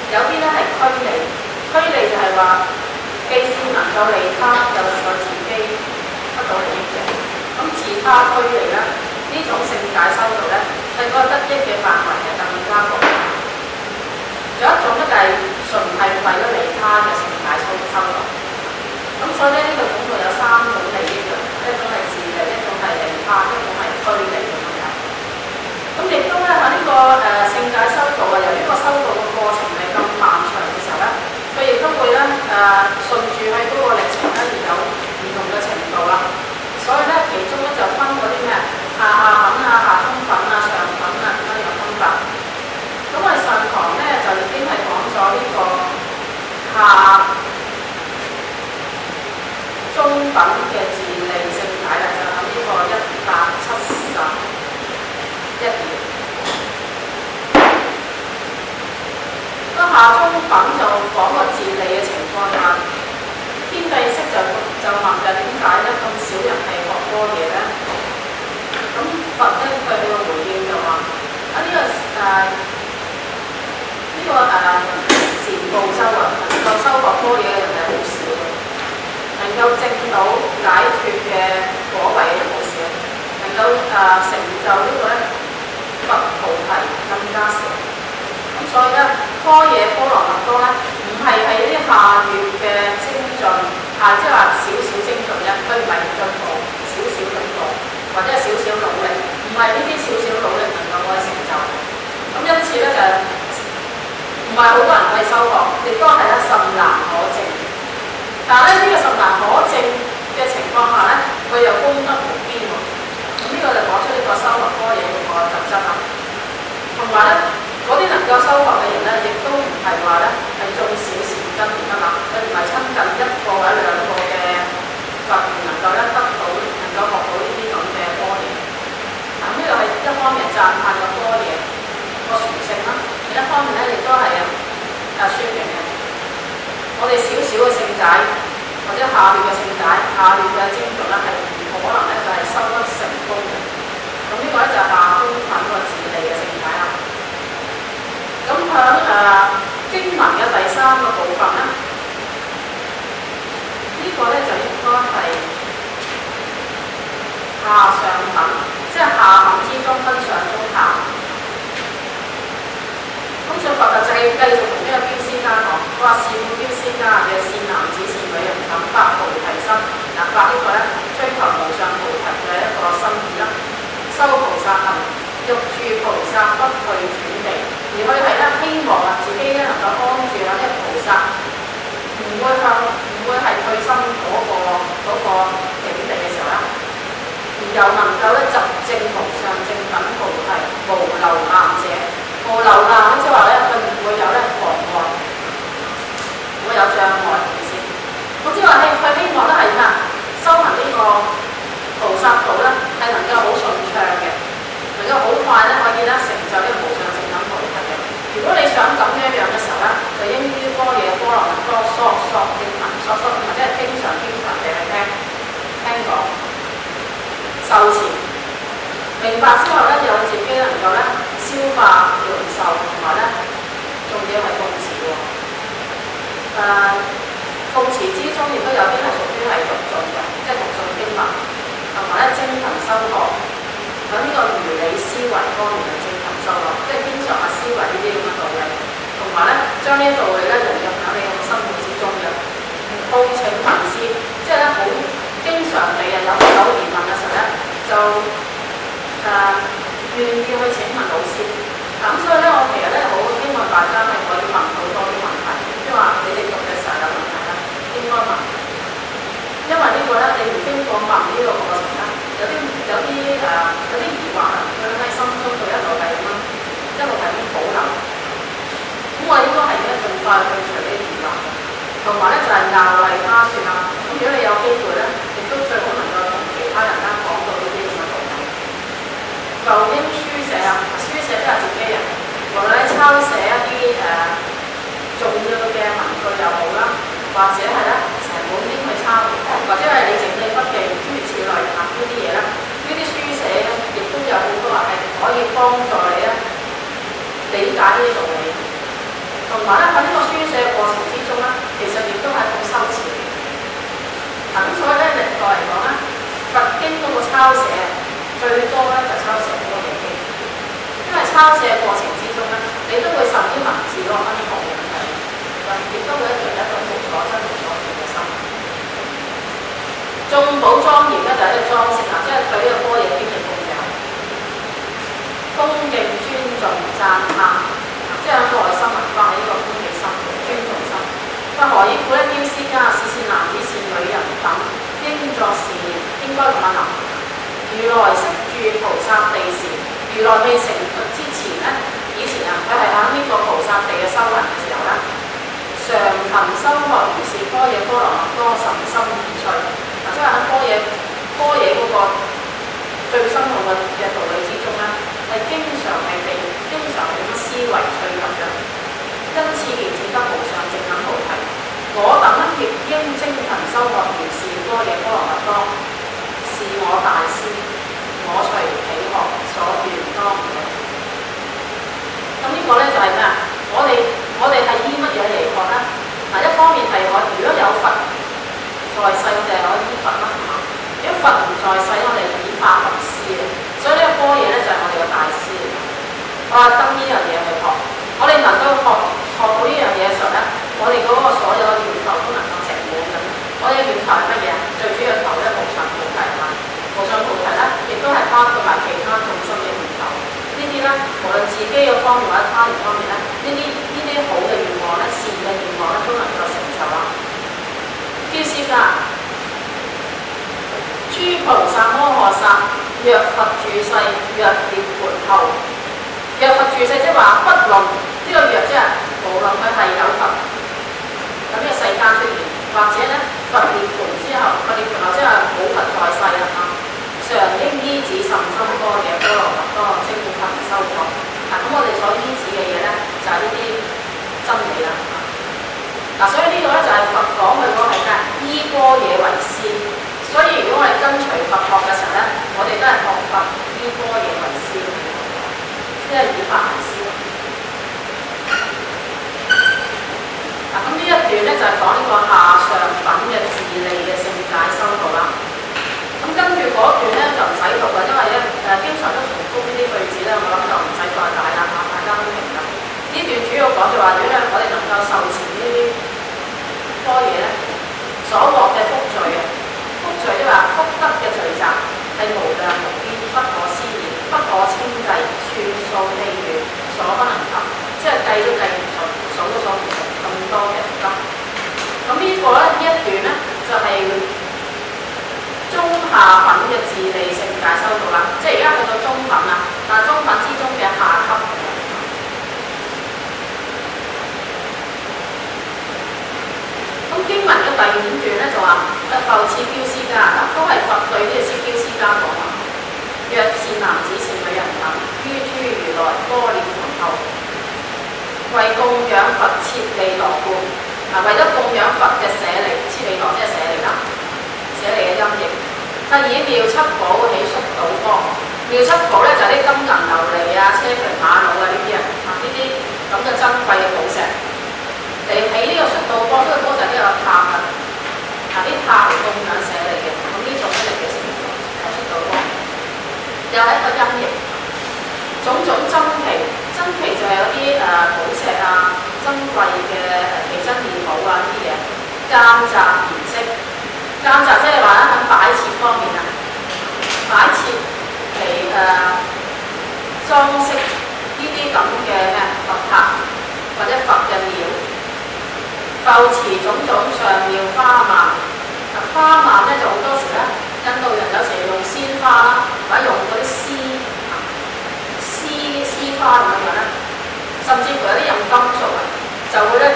有啲咧係驅利，驅利就係話既是能夠利他，又能夠自己得到利益嘅。咁自他驅利咧，呢種聖解修道咧，係個得益嘅範圍係更加廣泛。仲有一種咧就係純係為咗利他嘅聖解修道。咁所以咧呢個總共有3種利益嘅，一種係自利，一種係利他，一種係驅利咁樣。咁亦都咧喺呢個聖解修道啊，由於個修道嘅過程係咁漫長嘅時候咧，佢亦都會咧順住喺嗰個歷程咧而有唔同嘅程度啦。所以咧其中咧就分嗰啲咩下品啊、下中品啊、上品啊咁樣有分法。咁我哋上堂咧就已經係講咗呢個下中品嘅自利聖解啦，就喺呢個171頁。個下中品就講個自利嘅情況下，天帝釋就問嘅點解咧咁少人係學多嘢咧？咁佛咧佢個回應就話前部洲啊，能夠修學多嘢嘅人係好少嘅，能夠證到解脫嘅果位都好少，能夠成就呢個咧佛菩提更加少。咁所以咧，般若波羅蜜多咧，唔係喺啲下劣嘅精進，即係話少少精進啫，佢唔係唔進步，少少進步，或者係少少努力，唔係呢啲少少努力能夠可以成就。咁因此咧就唔係好多人可以修學，亦都係咧甚難可證。但係咧呢個甚難可證嘅情況下咧，佢又功德無邊喎。咁呢個就講出呢個修學般若嘅個特質啦。同埋咧，嗰啲能夠修學嘅人咧，亦都唔係話咧係種小善根唔得啦，佢唔係親近一個或者2個嘅佛，能夠咧得到能夠學到呢啲咁嘅般若。咁呢個係一方面讚歎個般若個殊勝啦，另一方面咧亦都係説明嘅，我哋少少嘅聖解或者下劣嘅聖解、下劣嘅精進咧，係唔可能咧就係修得成功嘅。咁呢個咧就係下中品個自利嘅聖解啦。咁響經文嘅第3個部分咧，呢個咧就應該係下上品，即係下品之中分上中下。咁所以佛就繼續同呢個標師家講，佢話是故標師家嘅善男子善女人等發菩提心，發呢個咧追求無上菩提嘅一個心意啦，修菩薩行，欲住菩薩不退轉地，而佢係咧希望自己咧能夠安住喺呢個菩薩，唔會係退心嗰個境地嘅時候咧，而又能夠咧習證無上正等菩提，無留難者。無留難即係話咧，佢唔會有咧妨礙，唔會有障礙嘅意思。咁即係話佢希望咧係咩？修行呢個菩薩道咧係能夠好順暢嘅，能夠好快咧可以咧成就呢個無上正等菩提嘅。如果你想咁樣嘅時候咧，就應於般若波羅蜜多索經文，或者係經常地去聽講受持，明白之後咧，有自己能夠咧消化領受，同埋咧仲要係奉持喎。奉持之中亦都有啲係屬於係讀誦嘅，即係讀誦經文，同埋咧精勤修學。咁呢個如理思維方面嘅精勤修學，即係經常係思維呢啲咁嘅道理，同埋咧將呢啲道理咧融入喺你嘅生活之中嘅。報請聞思，即係咧好經常地有疑問嘅時候咧，就願意去請問老師。咁所以咧，我其實咧好希望大家係可以問好多啲問題，即係話你哋讀嘅時候有問題咧，應該問。因為呢個咧，你唔經過問呢個過程咧，有啲疑惑啊，佢喺心中佢一路係咁保留。咁我應該係咧盡快去除呢啲疑惑，同埋咧就係鬧為他説啦。咁如果你有機會咧，亦都最好能夠同其他人咧講到呢啲咁嘅道理。就應書寫都係自己人，無論你抄寫一啲重要嘅文句又好啦，或者係咧成本經去抄，或者係你整理筆記諸如此類呢啲嘢咧，呢啲書寫咧亦都有好多係可以幫助你咧理解呢啲道理。咁同埋咧喺呢個書寫嘅過程之中咧，其實亦都係一種修辭嚟嘅。咁所以咧歷代嚟講咧，佛經嗰個抄寫最多咧就抄寫《般若經》，因為抄寫嘅過程之中咧，你都會受啲文字嗰個分別嘅影響，亦都會一種無所真無所住嘅心。眾寶莊嚴咧就係一個裝飾啊，即係對呢個般若經嘅供養、恭敬、尊重、讚歎，即係內心文化喺呢個歡喜心、尊重心。話何以故咧？標師家是善男子、善女人等應作是念，應該咁樣諗。如來昔住菩薩地時，如來未成佛之前咧，以前啊，佢係喺呢個菩薩地嘅修行嘅時候咧，常勤修學如是般若波羅蜜多甚深義趣。嗱，即係喺般若嗰個最深奧嘅道理之中咧，係經常係咁思維趣入嘅。因此而證得無上正等菩提。我等亦應精勤修學如是般若波羅蜜多，是我大師，我隨喜學所願當嘅。咁呢個咧就係咩啊？我哋係依乜嘢嚟學咧？嗱，一方面係我如果有佛在世，我哋係可以依佛啦，係嘛？如果佛唔在世，我哋以法為師嘅。所以呢個般若咧就係我哋嘅大師嚟嘅。我係跟呢樣嘢去學。我哋能夠學到呢樣嘢嘅時候咧，我哋嗰個所有嘅願求都能夠成滿咁。我哋嘅願求係乜嘢啊？最主要求咧無上菩提嘛。無上菩提咧，亦都係包括埋其他眾生嘅願求。呢啲咧，無論自己嘅方面或者他人方面咧，呢啲好嘅願望咧、善嘅願望咧，都能夠成就啦。標師家，諸菩薩摩訶薩，若佛住世，若涅槃後。若佛住世，即係話不論呢個若，即係無論佢係有佛咁呢個世間出現，或者咧佛涅槃之後，佛涅槃後即係冇佛在世啦嚇。常應依止甚深般若波羅蜜多精勤修學。咁我哋所依止嘅嘢咧，就係呢啲真理啦。嗱，所以呢個咧就係佛講佢嗰個係咩？依般若為師。所以如果我哋跟隨佛學嘅時候咧，我哋都係學佛依般若為師。即係以法為師。嗱，咁呢一段咧就係講呢個下上品嘅自利嘅勝解修道啦。咁跟住嗰段咧就唔使讀啦，因為咧經常都重複呢啲句子咧，我諗就唔使再解啦嚇，大家都明啦。呢段主要講就話，如果我哋能夠受持呢啲般若咧，所獲嘅福罪啊，福罪即係話福德嘅聚集係無量無邊，不可思議。不可稱計，算數未完，所不能及，即係計都計唔盡，數都數唔盡咁多嘅福德。咁呢個咧，呢一段咧就係、是、中下品嘅自利勝解修道啦。即係而家去到中品啦，但係中品之中嘅下級。咁經文嘅第五段咧就話：復次標師家，嗱都係佛對呢個標師家講話。若善男子、善女人等，於諸如來般涅槃後，為供養佛設利羅故。為咗供養佛嘅舍利，設利羅即係舍利啦，舍利嘅音譯。以妙七寶起率導光，妙七寶咧就係啲金銀琉璃啊、車輪瑪瑙啊呢啲啊，呢啲咁嘅珍貴嘅寶石嚟起呢個率導光，呢個光就係呢個塔啊，啲塔嚟供養舍利嘅。咁呢種咧就叫率導光。又係一個音譯，種種珍奇，珍奇就係有啲寶石啊、珍貴嘅奇珍異寶啊呢啲嘢，間雜顏色，間雜即係話咧喺擺設方面啊，擺設嚟裝飾呢啲咁嘅咩佛塔或者佛嘅廟，復持種種上妙花鬘。花鬘咧就好多時咧，印度人有時用鮮花啦，或者用嗰啲絲花咁樣咧，甚至乎有啲用金屬啊，就會咧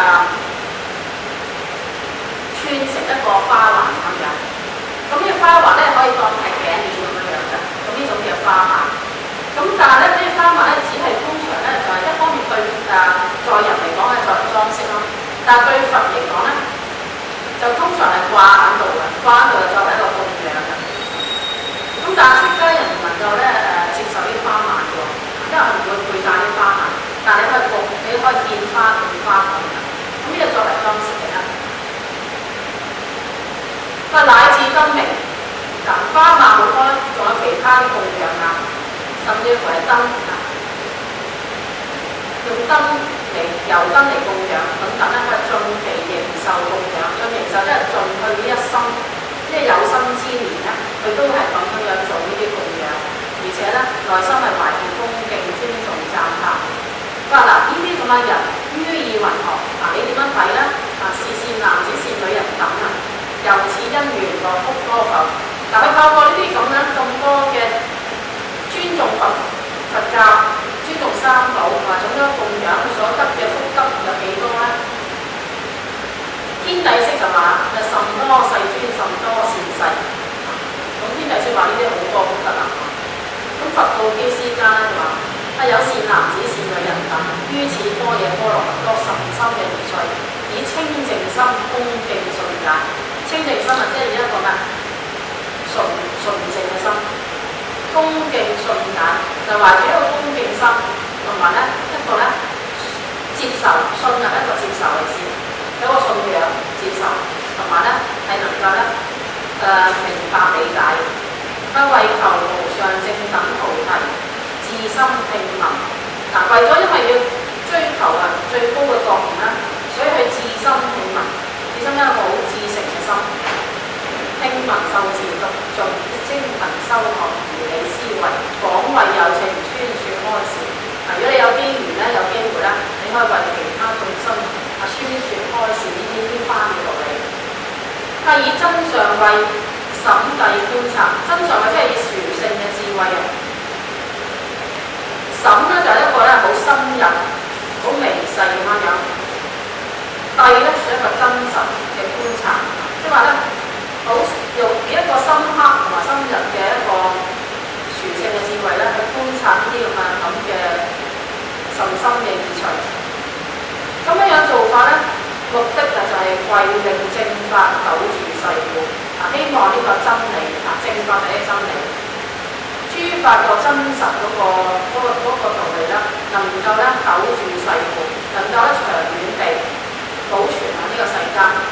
串成一個花環咁樣。咁呢個花環咧可以當係頸鏈咁樣嘅，咁呢種叫花鬘。咁但係咧呢啲花鬘咧只係通常咧就係一方面對在人嚟講係作裝飾咯，但係對佛嚟講咧，就通常係掛喺度嘅，掛喺度就作為一個供養嘅。咁但係出家人唔能夠咧接受啲花鬘嘅喎，因為唔會佩戴啲花鬘，但係你可以見花咁樣油燈嚟供養等等咧，佢係盡其形壽供養，盡形壽即係盡佢呢一生，即係有生之年咧，佢都係咁樣做呢啲供養，而且咧內心係懷住恭敬、尊重、讚歎。佢話嗱，呢啲咁嘅人於意云何？嗱，你點樣睇咧？是善男子、善女人等啊，由此因緣樂福多否？嗱，佢透過呢啲咁多嘅尊重佛教、尊重三寶同埋種種供養，佢所得嘅福德有幾多咧？天帝釋就話：甚多世尊，甚多善世。咁天帝釋話呢啲好多福德啊。咁佛道基師家咧就話：有善男子、善女人等，於此般若波羅蜜多甚深嘅意趣，以清淨心、恭敬信解。清淨心啊，即係以一個咩？純淨嘅心。恭敬信解就懷住一個恭敬心，同埋咧一個咧接受信任一個接受嘅先，有個信仰接受，同埋咧係能夠咧明白理解，為求無上正等菩提，自心聽聞。嗱，為咗因為要追求最高嘅覺悟啦，所以佢自心聽聞，自心一個好至誠嘅心。聽聞受持讀誦精勤修學，如理思維，廣為有情宣說開示。如果你有機緣咧，有機會咧，你可以為其他眾生宣說開示呢啲番嘅道理。係以真相慧審諦觀察，真相慧即係以殊勝嘅智慧啊！審咧就係一個咧好深入、好微細咁樣。諦咧係一個真實嘅觀察，即係話咧。好用一個深刻同埋深入嘅一個殊勝嘅智慧咧，去觀察呢啲咁嘅甚深嘅意趣。咁樣做法咧，目的就係為令正法久住世故。希望呢個真理正法就係真理，諸法個真實嗰個道理咧，能夠咧久住世故，能夠咧長遠地保存喺呢個世間。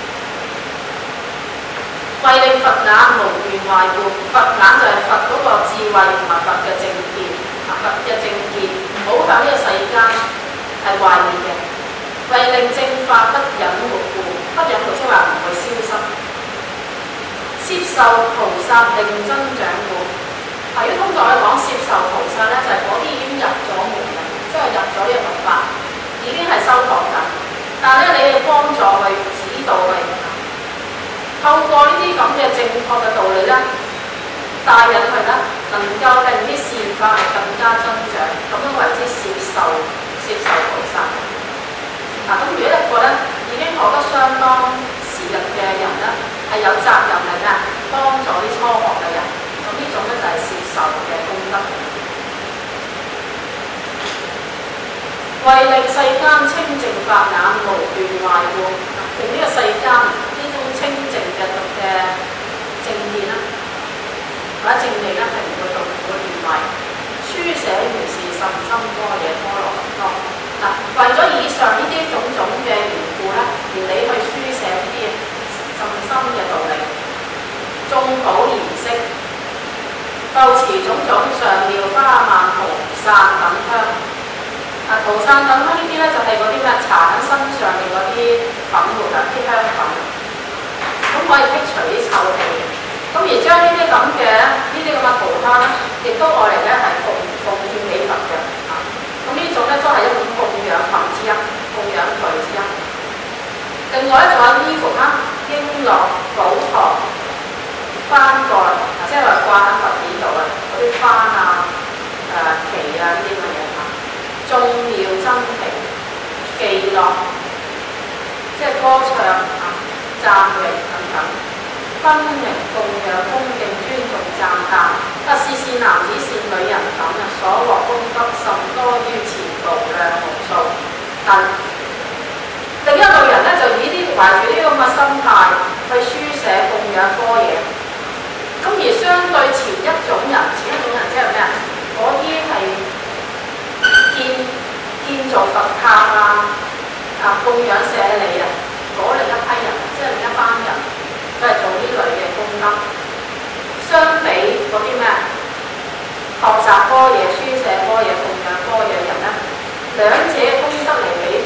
為令佛眼無斷壞故，佛眼就係佛嗰個智慧同埋佛嘅正見，佛嘅正見唔好喺呢個世間係壞滅嘅。為令正法不隱沒故，不隱沒即係話唔會消失。攝受菩薩令增長故，如果通過去講攝受菩薩咧，就係嗰啲已經入咗門嘅，即係入咗呢個佛法，已經係修學緊。但係咧，你要幫助佢指導佢。透過呢啲咁嘅正確嘅道理咧，帶引佢咧，能夠令啲善法係更加增長，咁樣為之攝受菩薩。咁如果一個咧已經學得相當時日嘅人咧，係有責任嚟嘅，幫助啲初學嘅人，咁呢種咧就係攝受嘅功德。為令世間清淨法眼無斷壞故，令呢個世間呢種清淨嘅正見啦，或者正理咧係唔會斷壞。書寫如是甚深般若波羅蜜多。為咗以上呢啲種種嘅緣故咧，而你去書寫呢啲甚深嘅道理，眾寶嚴飾，復持種種上妙花曼蒲散等香。蒲散等香呢啲咧就係嗰啲咩搽喺身上嘅嗰啲粉末啊，啲香粉，咁可以剔除啲臭氣。咁而將呢啲咁嘅蒲香咧，亦都愛嚟咧係奉獻俾佛嘅。咁呢種咧都係一種供養品之一，供養具之一。另外咧仲有衣服啦、瓔珞、寶堂、幡蓋，即係話掛喺佛面度啊，嗰啲幡啊、旗啊呢啲咁嘅嘢嚇。眾妙珍品、伎樂，即係歌唱啊、讚詠等等，分明供養、恭敬、尊重、讚歎。是善男子、善女人等所獲功德甚多於前無量無數。但另一類人咧，就以啲懷住呢個咁嘅心態去書寫供養科嘢。咁而相對前一種人即係咩啊？嗰啲係建造佛塔供養舍利啊，嗰另一批人，即係另一班人，都係做呢類嘅功德。相比嗰啲咩學習科嘢、書寫科嘢、供養科嘢嘅人咧，兩者功德嚟比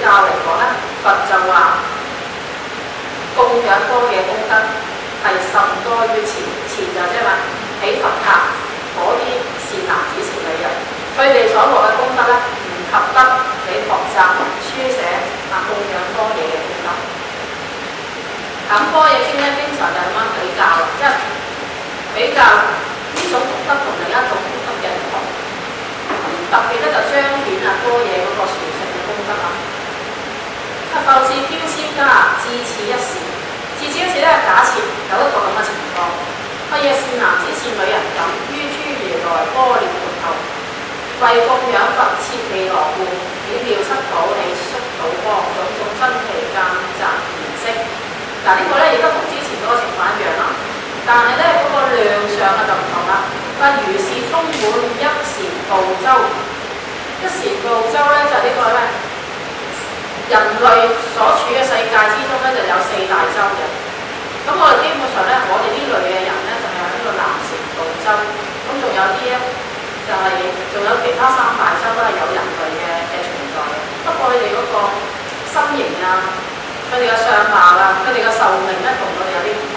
教嚟講咧，佛就話供養般若功德係甚多於前，前就即係話起佛塔嗰啲善男子善女人，佢哋所獲嘅功德咧，唔及得你學習書寫供養般若嘅功德。咁般若經咧，經常就咁樣比較，即係比較呢種功德同另一種功德嘅唔同。特別咧就彰顯般若嗰個殊勝嘅功德啊！復次憍尸迦智此一事，智此一事咧，假設有一個咁嘅情況，乜嘢善男子善女人咁於諸如來般若門後，為供養佛設利羅故，以妙七寶氣率寶光，種種珍奇間雜顏色。嗱呢個咧亦都同之前嗰個情況一樣啦，但係咧嗰個量上啊就唔同啦。如是充滿一闡部洲，一闡部洲咧就呢個咧。人類所處嘅世界之中咧，就有四大洲嘅。咁我哋基本上咧，我哋呢類嘅人咧，就係有呢個南贍部洲。咁仲有啲咧，就係仲有其他三大洲都係有人類嘅存在嘅。不過佢哋嗰個身形啊，佢哋嘅相貌啊，佢哋嘅壽命咧，同我哋有啲唔同。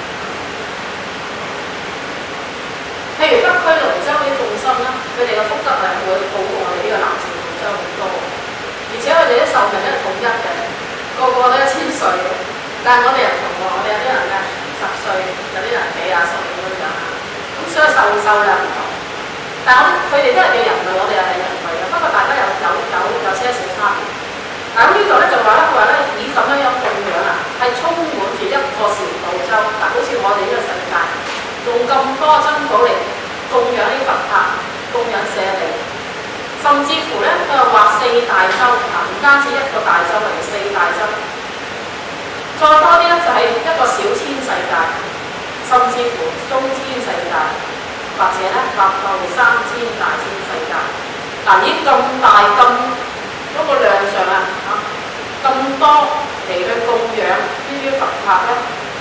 譬如北俱盧洲啲眾生啦，佢哋嘅福德係會好過我哋呢個南贍部洲好多。而且佢哋啲壽命咧統一嘅，個個都1000歲嘅。但係我哋又唔同喎，我哋有啲人咧10歲，有啲人幾廿歲咁樣。咁所以壽量唔同。但係佢哋都係叫人類，我哋又係人類嘅。不過大家有些少差別。嗱咁呢度咧就話咧，佢話咧以咁樣供養啊，係充滿住一個贍部洲。嗱，好似我哋呢個世界，用咁多珍寶嚟供養啲佛塔，供養舍利。甚至乎咧，佢又話四大洲，唔單止一個大洲，係四大洲。再多啲咧，就係一個小千世界，甚至乎中千世界，或者咧達到3000大千世界。嗱，已經咁大咁嗰個量上啊，咁多嚟去供養呢啲佛塔咧，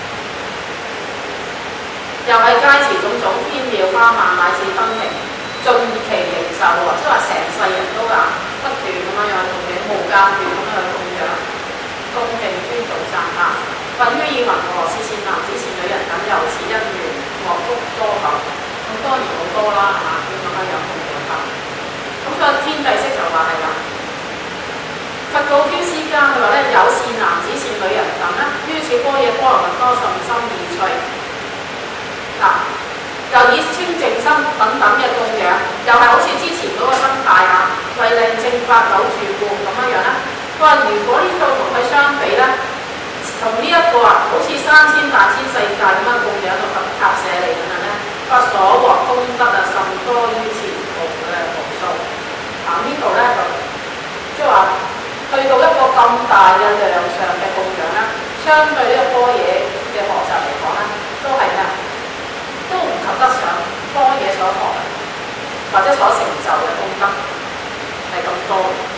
又係皆持種種天妙花曼乃至燈明。盡其形壽喎，即係話成世人都不斷咁樣供養，無間斷咁樣供養，恭敬尊重讚歎，奮於以云何是善男子善女人等由此因緣獲福多厚，咁當然好多啦，係嘛？要咁樣供養法。咁所以天帝釋就話係啦，佛告憍尸迦，佢話咧有善男子善女人等咧，於此般若波羅蜜多甚深意趣。嗱。又以清淨心等等嘅供養，又係好似之前嗰個心態啊，為令正法久住故咁樣樣咧。佢話如果呢個同佢相比咧，同呢一個啊，好似3000大千世界咁樣供養到佛塔舍利等等咧，佢話所獲功德啊，甚多於前無嘅無數。呢度咧就即係話去到一個咁大嘅量上嘅供養咧，相對呢個般若嘅學習嚟講咧，都係咩？都唔及得上般若所學或者所成就嘅功德係咁多。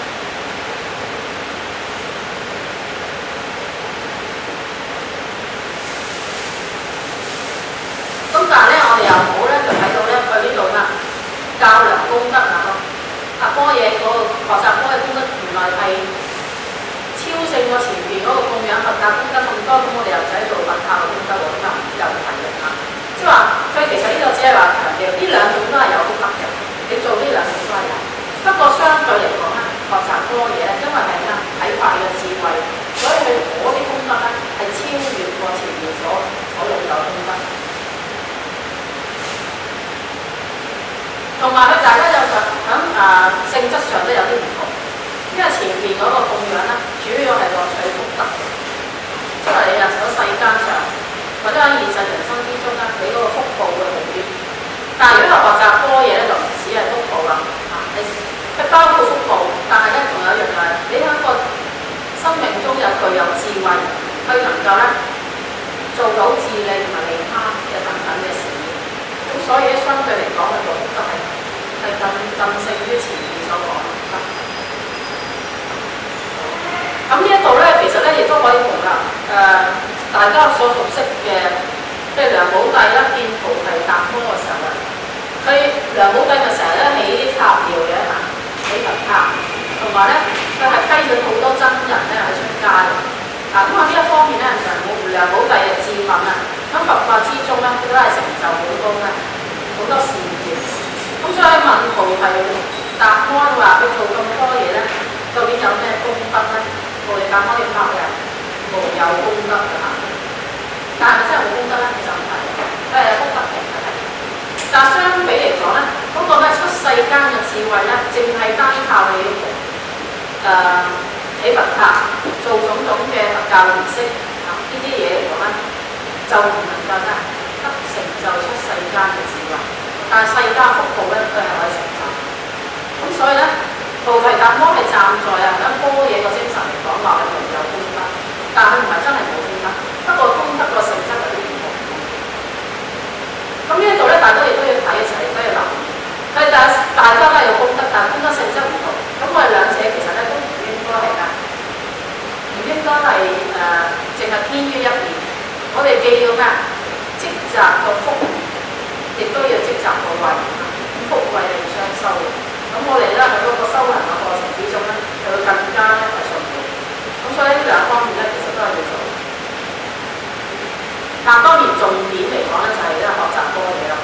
咁但係咧，我哋又好咧，就睇到咧，佢呢度啦，較量功德啊，般若嗰個學習般若功德原來係超勝過前邊嗰個供養佛塔功德咁多，咁我哋又唔使做佛塔嘅功德喎，咁又唔係嘅嚇。即係話，佢其實呢度只係話強調呢兩種都係有功德嘅，你做呢兩種都係有。不過相對嚟講咧，學習般若咧，因為係咩睇法嘅智慧，所以佢嗰啲功德咧係超越過前面所擁有嘅功德。同埋佢大家有喺性質上都有啲唔同，因為前邊嗰個供養咧，主要係獲取福德，即係你日喺世間上。或者喺現實人生之中咧，你嗰個福報會好啲。但係如果係學習般若咧，就唔止係福報啦，佢包括福報，但係咧仲有一樣就係你喺個生命中有具有智慧，去能夠咧做到自利同埋利他嘅等等嘅事業。咁所以咧，相對嚟講，佢個福德係更勝於前面所講嘅福德。咁呢一度咧，其實咧亦都可以同大家所熟悉嘅，即係梁武帝咧見菩提達摩嘅時候啊，佢梁武帝咪成日咧起啲塔廟嘅嚇，起佛塔，同埋咧佢係批咗好多僧人良好第日智敏啊！喺佛法之中咧，佢都係成就好高嘅，好多善業。咁所以問菩提達摩話：佢做咁多嘢咧，究竟有咩功德咧？菩提達摩要答嘅，無有功德㗎嚇。但係咪真係冇功德咧？其實唔係，佢係有功德嘅。但係相比嚟講咧，嗰個咩出世間嘅智慧咧，淨係單靠你起佛塔、做種種嘅佛教儀式啊，呢啲嘢嚟講咧，就唔能夠咧得成就出世間嘅智慧。但係世間福報咧，都係可以成就。咁所以咧，菩提達摩係站在啊喺般若個精神嚟講話係有功德，但係佢唔係真係冇功德，不過功德個性質有啲唔同。咁呢一度咧，大家亦都要睇一齊，都要留意。係大家都係有功德，但係功德性質唔同。咁我哋兩者其實咧都唔應該係㗎，唔應該係淨係偏於一邊。我哋既要咩積集個福，亦都要積集個慧，福慧係相修嘅。咁我哋咧喺嗰個修行嘅過程之中咧，就會更加咧係順利。咁所以呢兩方面咧，其實都係要做。但當然重點嚟講咧，就係咧學習多嘢啦。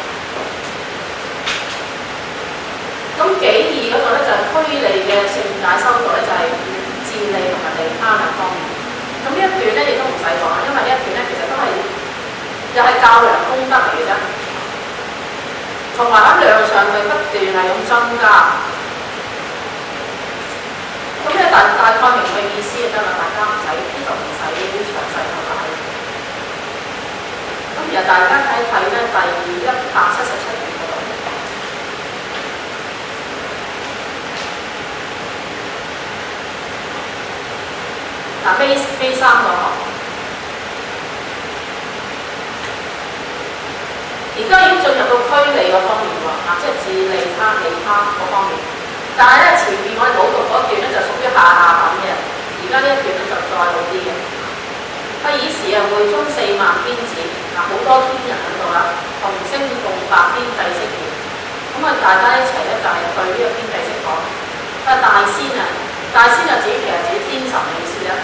咁己二嗰度咧就係俱利嘅勝解修道咧，就係自利同埋利他兩方面。咁呢一段咧亦都唔使講啦，因為呢一段咧其實都係又係較量功德嚟嘅啫，同埋喺量上係不斷係咁增加。咁咧大概明佢意思就得啦，大家唔使呢度唔使詳細去解。咁其實大家睇睇咧第177頁嗰度。嗱，B3個學，而家已經進入到俱利嗰方面喎，即係自利他、利他嗰方面。但係咧前面我哋導讀嗰段咧就屬於下品嘅，而家呢一段咧就再好啲嘅。以時啊會中4萬邊子，好多天人喺度啦，同聲共白天帝釋言。咁大家一齊咧就係對呢個天帝釋講。大仙啊！大仙就指其實指天神嘅意思啦，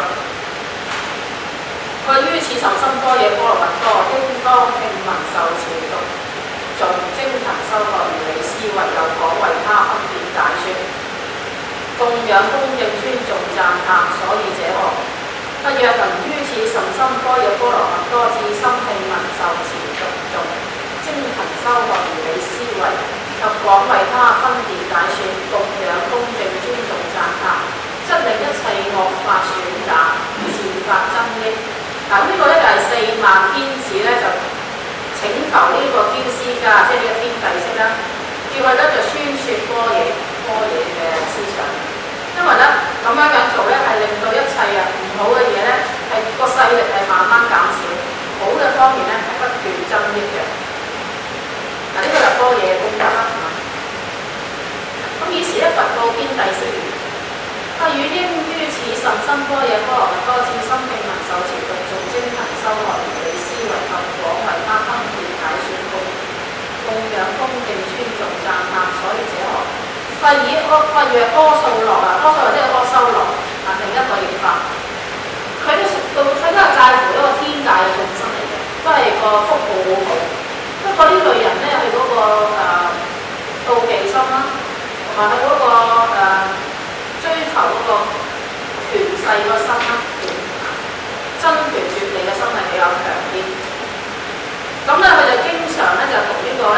佢於此受深般若波羅蜜多，應當聽聞受持讀誦精勤修學如理思維，又廣為他分別解說，供養恭敬尊重讚歎，所以者何？若能於此甚深般若波羅蜜多，至心聽聞受持讀誦精勤修學如理思維，又廣為他分別解說，供養恭敬尊重讚歎，則令一切惡法損減，善法增益。嗱，呢個咧就係4萬天子咧就請求呢個天師家，即係呢個天帝釋啦，叫佢咧就宣説般若嘅思想。因為咧咁樣做咧係令到一切唔好嘅嘢咧係個勢力係慢慢減少，好嘅方面咧係不斷增益嘅。嗱，呢個就般若功德啦。咁以時咧佛告天帝釋言：汝應於此甚深般若波羅蜜多，至心聽聞受持讀誦精勤修學如理思維，及廣為他分別解說，供養恭敬尊重讚歎，所以者何？以若阿素洛啊，阿素洛即係阿修羅啊，另一個譯法，佢都係介乎一個天界嘅眾生嚟嘅，都係個福報好好。不過呢類人咧，佢嗰個妒忌心啦，同埋佢嗰個追求嗰個權勢個心啦，爭權奪利嘅心係比較強啲。咁咧，佢就經常咧就同呢個咧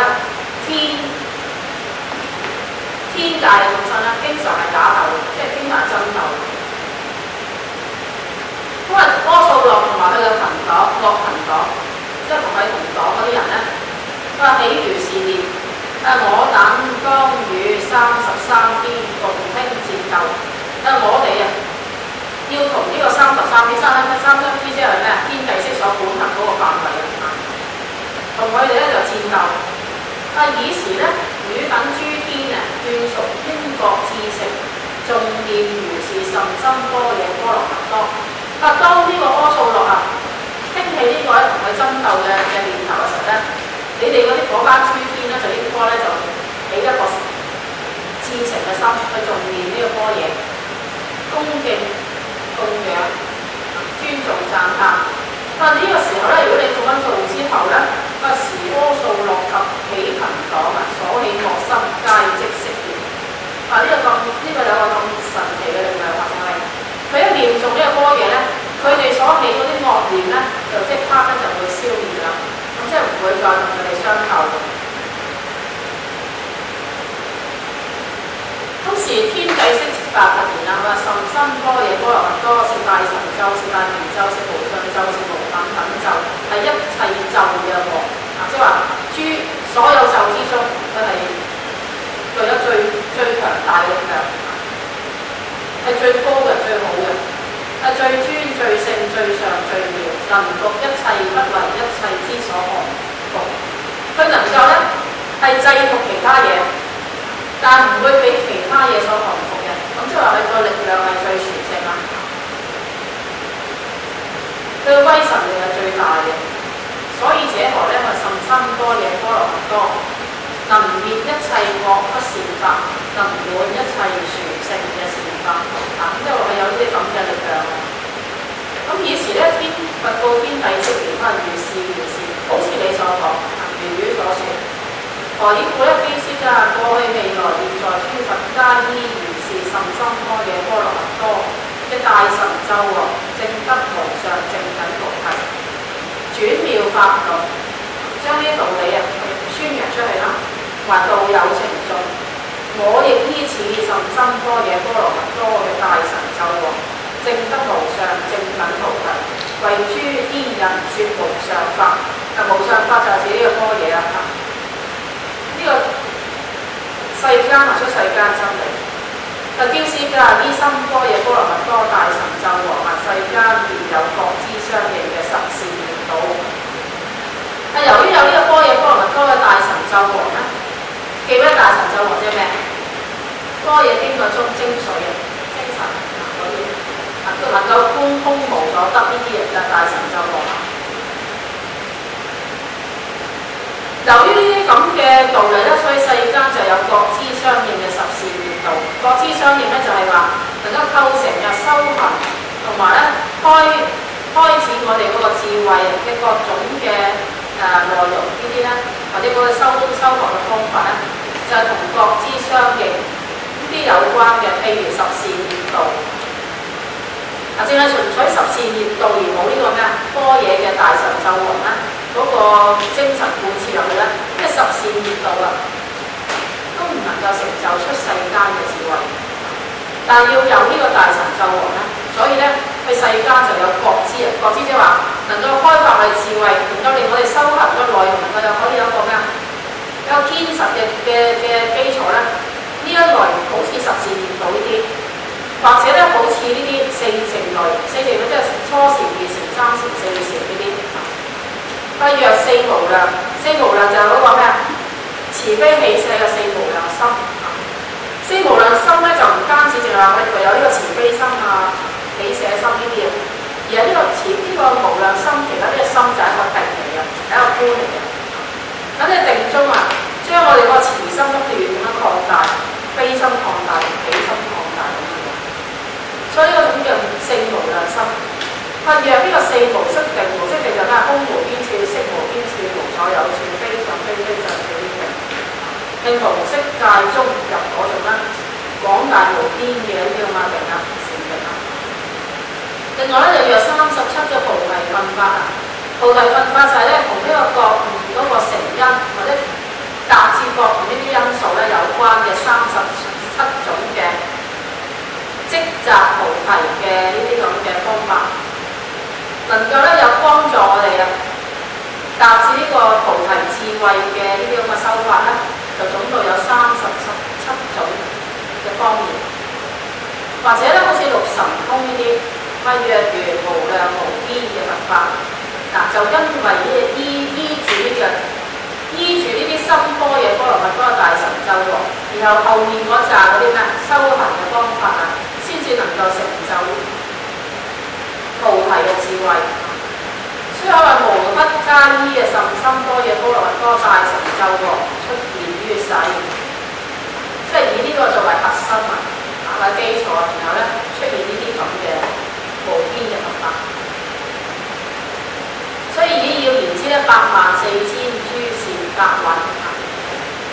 天界嘅眾生咧，經常係打鬥，即係經常爭鬥。因為阿素洛同埋佢嘅朋黨、惡朋黨，即係同佢同黨嗰啲人咧，佢話喜如是念。我等當與33天共聽戰鬥。我哋要同呢個33天即係咩？天帝釋所管轄嗰個範圍啊，同佢哋咧就戰鬥。以時咧，汝等諸天眷屬應各自成，眾念如是甚深般若波羅蜜多。當呢個阿素洛興起呢個同佢爭鬥嘅念頭嘅時候咧，你哋嗰班諸天咧就應該咧就起一個至誠嘅心去重念呢個般若，恭敬供養尊重讚歎， 但係呢個時候咧，如果你咁樣做之後咧，時柯素樂及起朋黨所起惡心，皆即息了。呢個有個咁神奇嘅力量，或者係佢一念中呢個般若咧，佢哋所起嗰啲惡念咧，就即刻咧就會消滅啦。咁即係唔會再同佢哋相構。當時天帝釋迦佛言啦，話甚深般若波羅蜜多是大神咒，是大明咒，是無上咒，是無等等咒，係一切咒嘅王。即係話諸所有咒之中，佢係具有最強大嘅力量，係最高嘅、最好嘅，係最尊、最聖、最上、最妙，能服一切，不為一切之所降服。佢能夠咧係制服其他嘢，但唔會俾其他嘢所降服嘅。咁即係話佢個力量係最全勝啦，佢嘅威神力係最大嘅。所以這何咧，咪甚深般若波羅蜜多，能滅一切惡不善法，能滿一切殊勝嘅善法。咁即係話佢有呢啲咁嘅力量。咁以時咧，佛告天帝釋言，如是，好似你所講，如語所說。何以故咧？基師家過去未來現在諸佛皆依如是甚深般若波羅蜜多嘅大神咒王，證得無上正等菩提，轉妙法輪，將呢啲道理宣揚出去啦，話道有情眾。我亦依此甚深般若波羅蜜多嘅大神咒王，證得無上正等菩提，為諸天人說無上法。無上法就係指呢個般若啦。呢個世間出世間真理。就經師家依深般若波羅蜜多大神咒王，世間便有各支相應嘅十善業道。由於有呢個般若波羅蜜多嘅大神咒王咧，記唔記得大神咒王即係咩？般若經個中精髓啊，精神嗰啲，能夠觀空無所得呢啲嘢就係大神咒王啦。由於呢啲咁嘅道理咧，所以世間就有各支相應嘅十善業道。各支相應咧就係話能夠構成嘅修行，同埋咧開展我哋嗰個智慧嘅各種嘅內容呢啲咧，或者嗰個修學嘅方法咧，就係同各支相應呢啲有關嘅。譬如十善業道，淨係純粹十善業道而冇呢個咩般若嘅大神咒王咧，嗰個精神貫徹入去咧，即係十善業道啊，都唔能夠成就出世間嘅智慧。但係要有呢個大神咒王咧，所以咧佢世間就有各支啊，各支即係話能夠開發我哋智慧，能夠令我哋修行嘅內容能夠可以有一個咩啊，有堅實嘅基礎咧。呢一類好似十善業道呢啲，或者咧好似呢啲四乘類，四乘類即係初禪、二禪、三禪、四禪呢啲。不若四無量，四無量就係嗰個咩啊？慈悲喜捨嘅四無量心。四無量心咧就唔單止淨係話我哋有呢個慈悲心啊、喜捨心呢啲嘢，而係呢個無量心，其實呢個心就係一個定嚟嘅，係一個觀嚟嘅。咁你定中啊，將我哋個慈心不斷咁樣擴大，悲心擴大，喜心擴大咁樣。所以呢個咁叫四無量心。若呢個四無色定，無色定就咩？空無邊處，色無邊處，無所有處，非想非非想非非定。令無色界中入嗰種咧，廣大無邊嘅呢啲咁嘅定啊，禪定啊。另外咧，就約37嘅菩提分法啊。菩提分法就係咧同呢個覺悟嗰個成因或者達至覺悟呢啲因素咧有關嘅37種嘅積集菩提嘅呢啲咁嘅方法，能夠咧有幫助我哋啊達至呢個菩提智慧嘅呢啲咁嘅修法咧，就總共有37種嘅方面，或者咧好似六神通呢啲乜若如無量無邊嘅佛法，就因為依住呢啲深般若波羅蜜多大神咒王，然後後面嗰扎嗰啲咩修行嘅方法啊，先至能夠成就菩提嘅智慧。所以我話無不加依嘅甚深般若波羅蜜多大神咒王出現於世，即係以呢個作為核心啊，或者基礎，然後咧出現呢啲咁嘅無邊嘅佛法。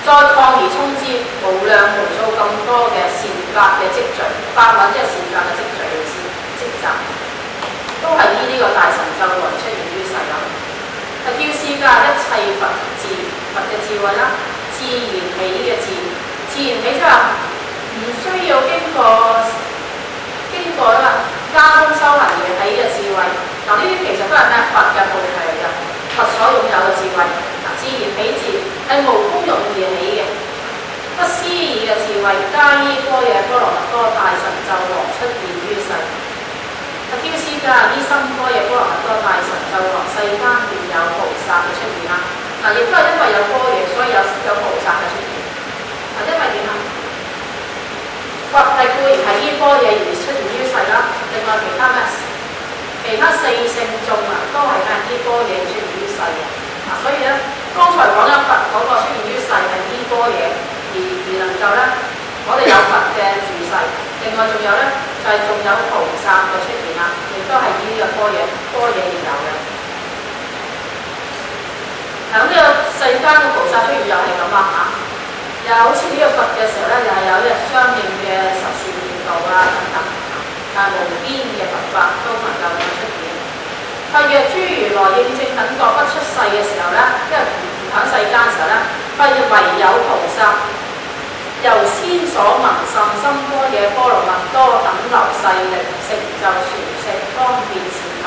再抗而充之，無量無數咁多嘅善法嘅積聚，法蘊即係善法嘅積聚嘅積集，都係依呢個大神咒來出現於世啦。係叫世間一切佛嘅智慧啦，自然起嘅自然起即係唔需要經過啦加工修行而起嘅智慧。嗱，呢啲其實都係咩佛嘅菩提嚟㗎，佛所擁有嘅智慧。自然起自係無功用而起嘅，不思議嘅智慧，皆依般若波羅蜜多大神咒來出現於世。阿嬌斯家依心般若波羅蜜多大神咒來，世間便有菩薩嘅出現啦。嗱，亦都係因為有般若，所以有菩薩嘅出現。嗱，因為點啊？佛係固然係依般若而出現於世啦，另外其他四聖眾啊，都係依般若出現於世嘅。所以咧，剛才講咗佛嗰個出現於世係依般若而能夠咧，我哋有佛嘅住世。另外仲有咧，就係仲有菩薩嘅出現啦，亦都係依呢個般若而有嘅。嗱，咁呢個世間嘅菩薩出現又係咁啊嚇，又好似呢個佛嘅時候咧，又係有呢個相應嘅十善業道啊等等，無邊嘅佛法都能夠咁出現。若諸如來應正等覺不出世嘅時候咧，因為唔喺世間嘅時候咧，唯有菩薩由先所聞甚深般若波羅蜜多等流勢力，成就殊勝方便善巧，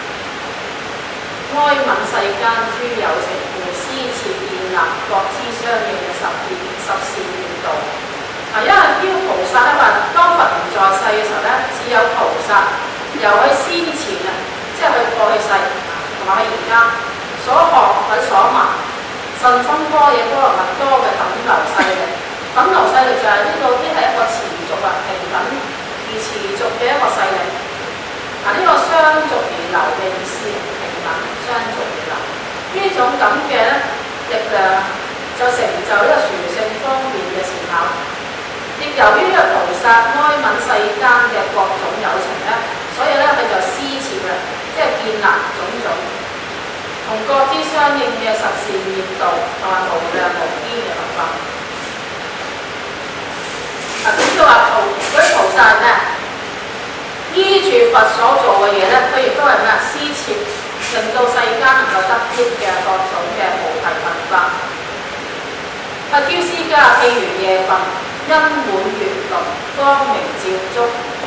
哀憫世間諸有情故，施設建立各之相應嘅十善業道。因為呢個菩薩咧話，當佛唔在世嘅時候咧，只有菩薩由佢先前啊。即係佢過去世同埋佢而家所學或者所聞甚深般若波羅蜜多嘅等流勢力，等流勢力就係呢係一個持續啊平等而持續嘅一個勢力。呢個相續而流嘅意思，平等相續而流呢種咁嘅力量就成就呢個殊勝方便嘅善巧。亦由於呢個菩薩哀憫世間嘅各種有情咧，所以咧佢就施設啦。即係建立種種同各之相應嘅十善業道同埋無量無邊嘅佛法。咁佢話嗰啲菩薩係咩？依住佛所做嘅嘢咧，佢亦都係咩？施設令到世間能夠得益嘅各種嘅菩提佛法。阿嬌斯家譬如夜分，因滿月輪，光明照足。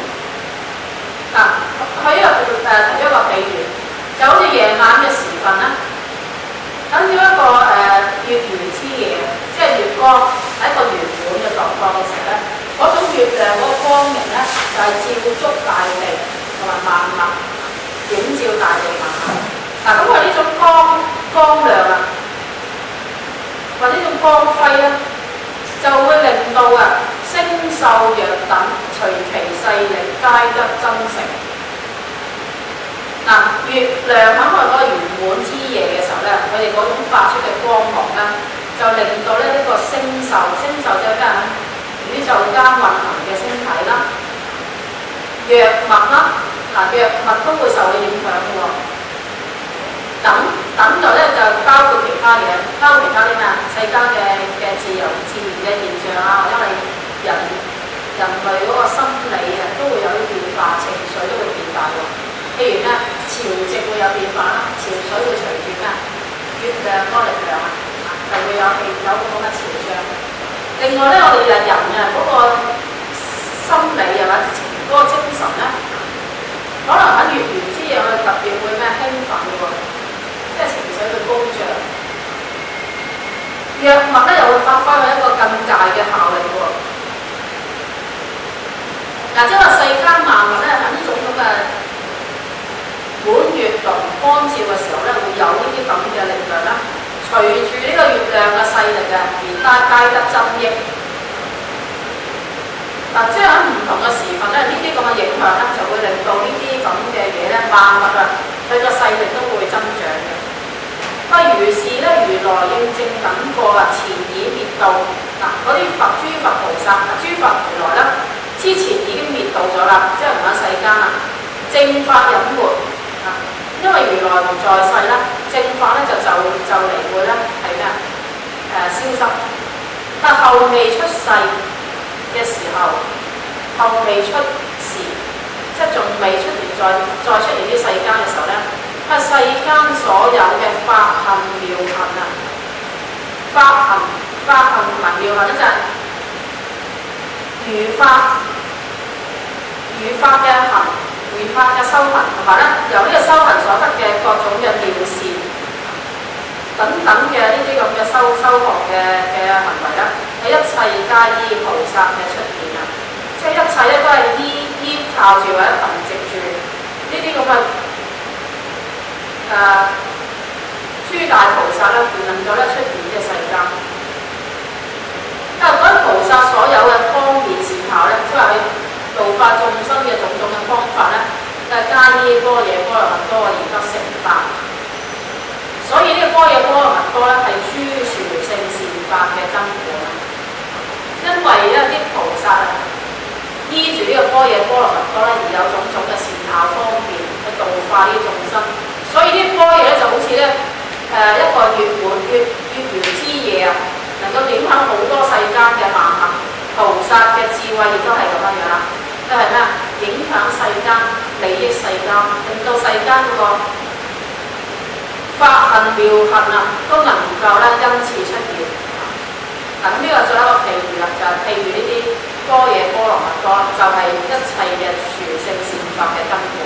佢呢個提咗一個比喻，就好似夜晚嘅時分啦，等咗一個月圓之夜，即係月光喺一個圓滿嘅狀況嘅時候咧，嗰種月亮嗰個光明咧，就係照足大地同埋萬物，映照大地萬物。咁佢呢種光亮啊，或者呢種光輝咧，就會令到星宿藥等隨其勢力皆得增成。月亮喺佢嗰個圓滿之夜嘅時候咧，佢哋嗰種發出嘅光芒咧，就令到呢個星宿即係咩啊？宇宙間運行嘅星體啦，藥物啦，藥物都會受佢影響嘅喎。等咗咧就包括其他嘢，包括其他啲咩啊？世間嘅自然嘅現象啊，因為人類嗰個心理啊都會有啲變化，情緒都會變化喎。譬如咧潮汐會有變化啦，潮水會隨住咩月亮嗰個力量就會有咁嘅潮漲。另外咧，我哋人嗰個心理或者嗰個精神咧，可能喺月圓之夜我哋特別會咩興奮喎，即係情緒會高漲。藥物咧又會發揮一個更大嘅效力喎。即係話世間萬物咧喺呢種咁嘅滿月輪光照嘅時候咧，會有呢啲咁嘅力量啦。隨住呢個月亮嘅勢力而皆得增益。即係喺唔同嘅時分咧，呢啲咁嘅影響咧，就會令到呢啲咁嘅嘢咧，萬物佢個勢力都會增長嘅。如是咧，如來應正等覺前已滅度。嗰啲諸佛菩薩、諸佛如來咧，之前已經滅度咗啦，即係唔喺世間啦。正法隱沒，因為如來唔在世啦，正法咧就嚟會咧係咩消失。 但後未出世嘅時候，後未出時，即係仲未出現再出現於世間嘅時候咧，世間所有嘅法行妙行啊，法行同埋妙行咧就係如法嘅行，如法嘅修行，同埋咧由呢個修行所得嘅各種嘅妙善等等嘅呢啲咁嘅修學嘅行為咧，係一切皆依菩薩嘅出現啊！即係一切咧都係依靠住或者憑藉住呢啲咁嘅諸大菩薩咧，而能夠咧出現嘅世間。但係嗰啲菩薩所有嘅方便善巧咧，即係佢度化眾生嘅種種嘅方法咧，就係皆依般若波羅蜜多而得成法。所以呢個般若波羅蜜多咧係諸殊勝善法嘅根本。因為咧啲菩薩依住呢個般若波羅蜜多咧，而有種種嘅善巧方便去度化呢啲眾生。所以啲般若咧就好似咧一個月圓之夜啊，能夠點響好多世間嘅萬行。菩薩嘅智慧亦都係咁樣樣啦，都係咩啊？影響世間，利益世間，令到世間嗰個法行妙行啊，都能夠咧因此出現。嗱，咁呢個做一個譬喻啦，就係譬如呢啲般若波羅蜜多，就係一切嘅殊勝善法嘅根本，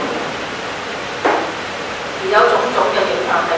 而有種種嘅影響力。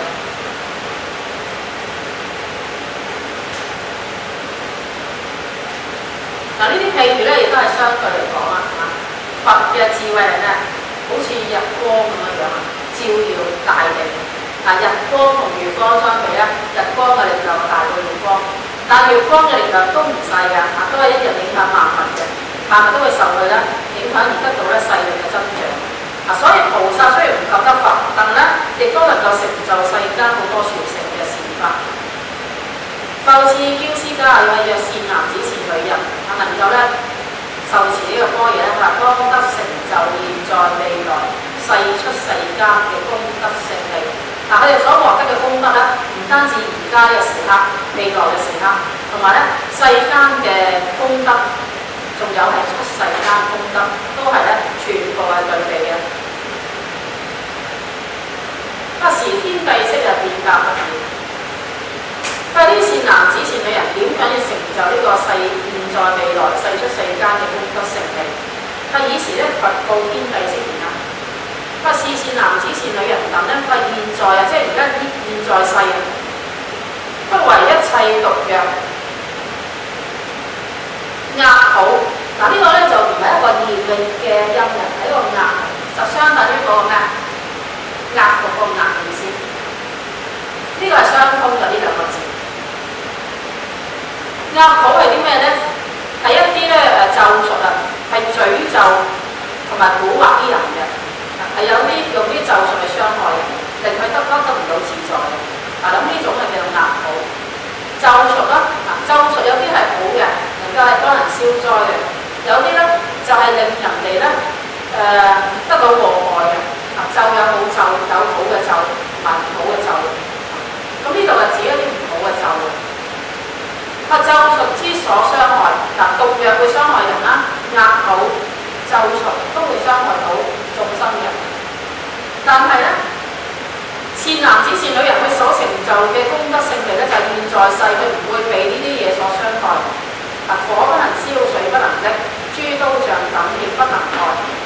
嗱，呢啲譬如咧，亦都係相對嚟講啊，佛嘅智慧係咩？好似日光咁樣樣啊，照耀大地。日光同月光相比咧，日光嘅力量大過月光，但係月光嘅力量都唔細㗎，都係一樣影響萬物嘅，萬物都會受佢咧影響而得到咧勢力嘅增長。所以菩薩雖然唔及得佛，但係咧亦都能夠成就世間好多殊勝嘅善法。復次憍屍迦利若善男子善女人，能夠咧受持呢個般若咧，話當得成就現在未來世出世間嘅功德勝利。佢哋所獲得嘅功德咧，唔單止而家呢個時刻、未來嘅時刻，同埋咧世間嘅功德，仲有係出世間功德，都係咧全部係具備嘅。不時天帝釋就變革不已。佢話啲善男子善女人點樣要成就呢個現在未來世出世間嘅功德勝利？以時咧佛告天帝釋言啦。不是善男子善女人等咧，佢現在啊，即係而家現在世啊，不為一切毒藥壓好。嗱，呢個咧就唔係一個義理嘅音嘅，係一個壓，就相等於嗰個咩壓服個壓意思。呢個係相通嘅呢兩個字。壓好係啲咩咧？係一啲咧咒術啊，係詛咒同埋蠱惑啲人嘅。係有啲用啲咒術去傷害人，令佢得唔到自在嘅。咁呢種係叫做壓好。咒術啦，咒術有啲係好嘅，能夠係幫人消災嘅；有啲咧就係令人哋咧得到禍害嘅。咒有好咒，有好嘅咒同埋唔好嘅咒。咁呢度係指一啲唔好嘅咒。咒術之所傷害，毒藥會傷害人啦，壓好咒術都會傷害到眾生嘅。但係咧，善男子善女人佢所成就嘅功德勝利咧，就係現在世佢唔會俾呢啲嘢所傷害。火不能燒，水不能瀝，諸刀杖等亦不能害。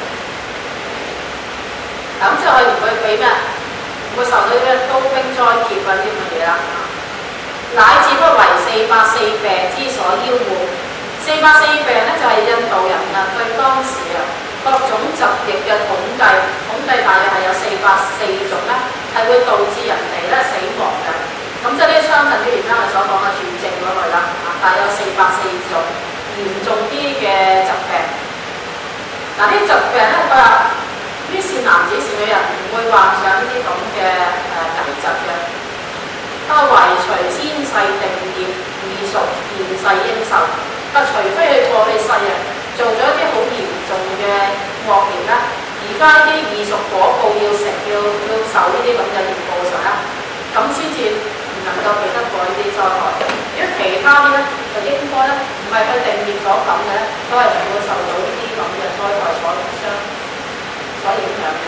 咁即係佢唔會俾咩？唔會受到啲咩刀兵災劫啊啲咁嘅嘢啦。乃至不為404病之所邀護。404病咧就係印度人對當時各種疾疫嘅統計大約係有404種咧，係會導致人哋咧死亡嘅。咁即係呢啲相近於而家我所講嘅絕症嗰類啦，大約有404種嚴重啲嘅疾病。呢啲疾病咧，佢話啲善男子善女人唔會患上呢啲咁嘅危疾嘅。唯除先世定業已屬現世應受。除非佢過去世做咗一啲好嚴重嘅惡業咧，而家啲已屬果報要受呢啲咁嘅業報嘅時候咧，咁先至唔能夠避得過呢啲災害。如果其他啲咧， 就應該咧，唔係佢定義所講嘅咧，都係唔會受到呢啲咁嘅災害所影響嘅。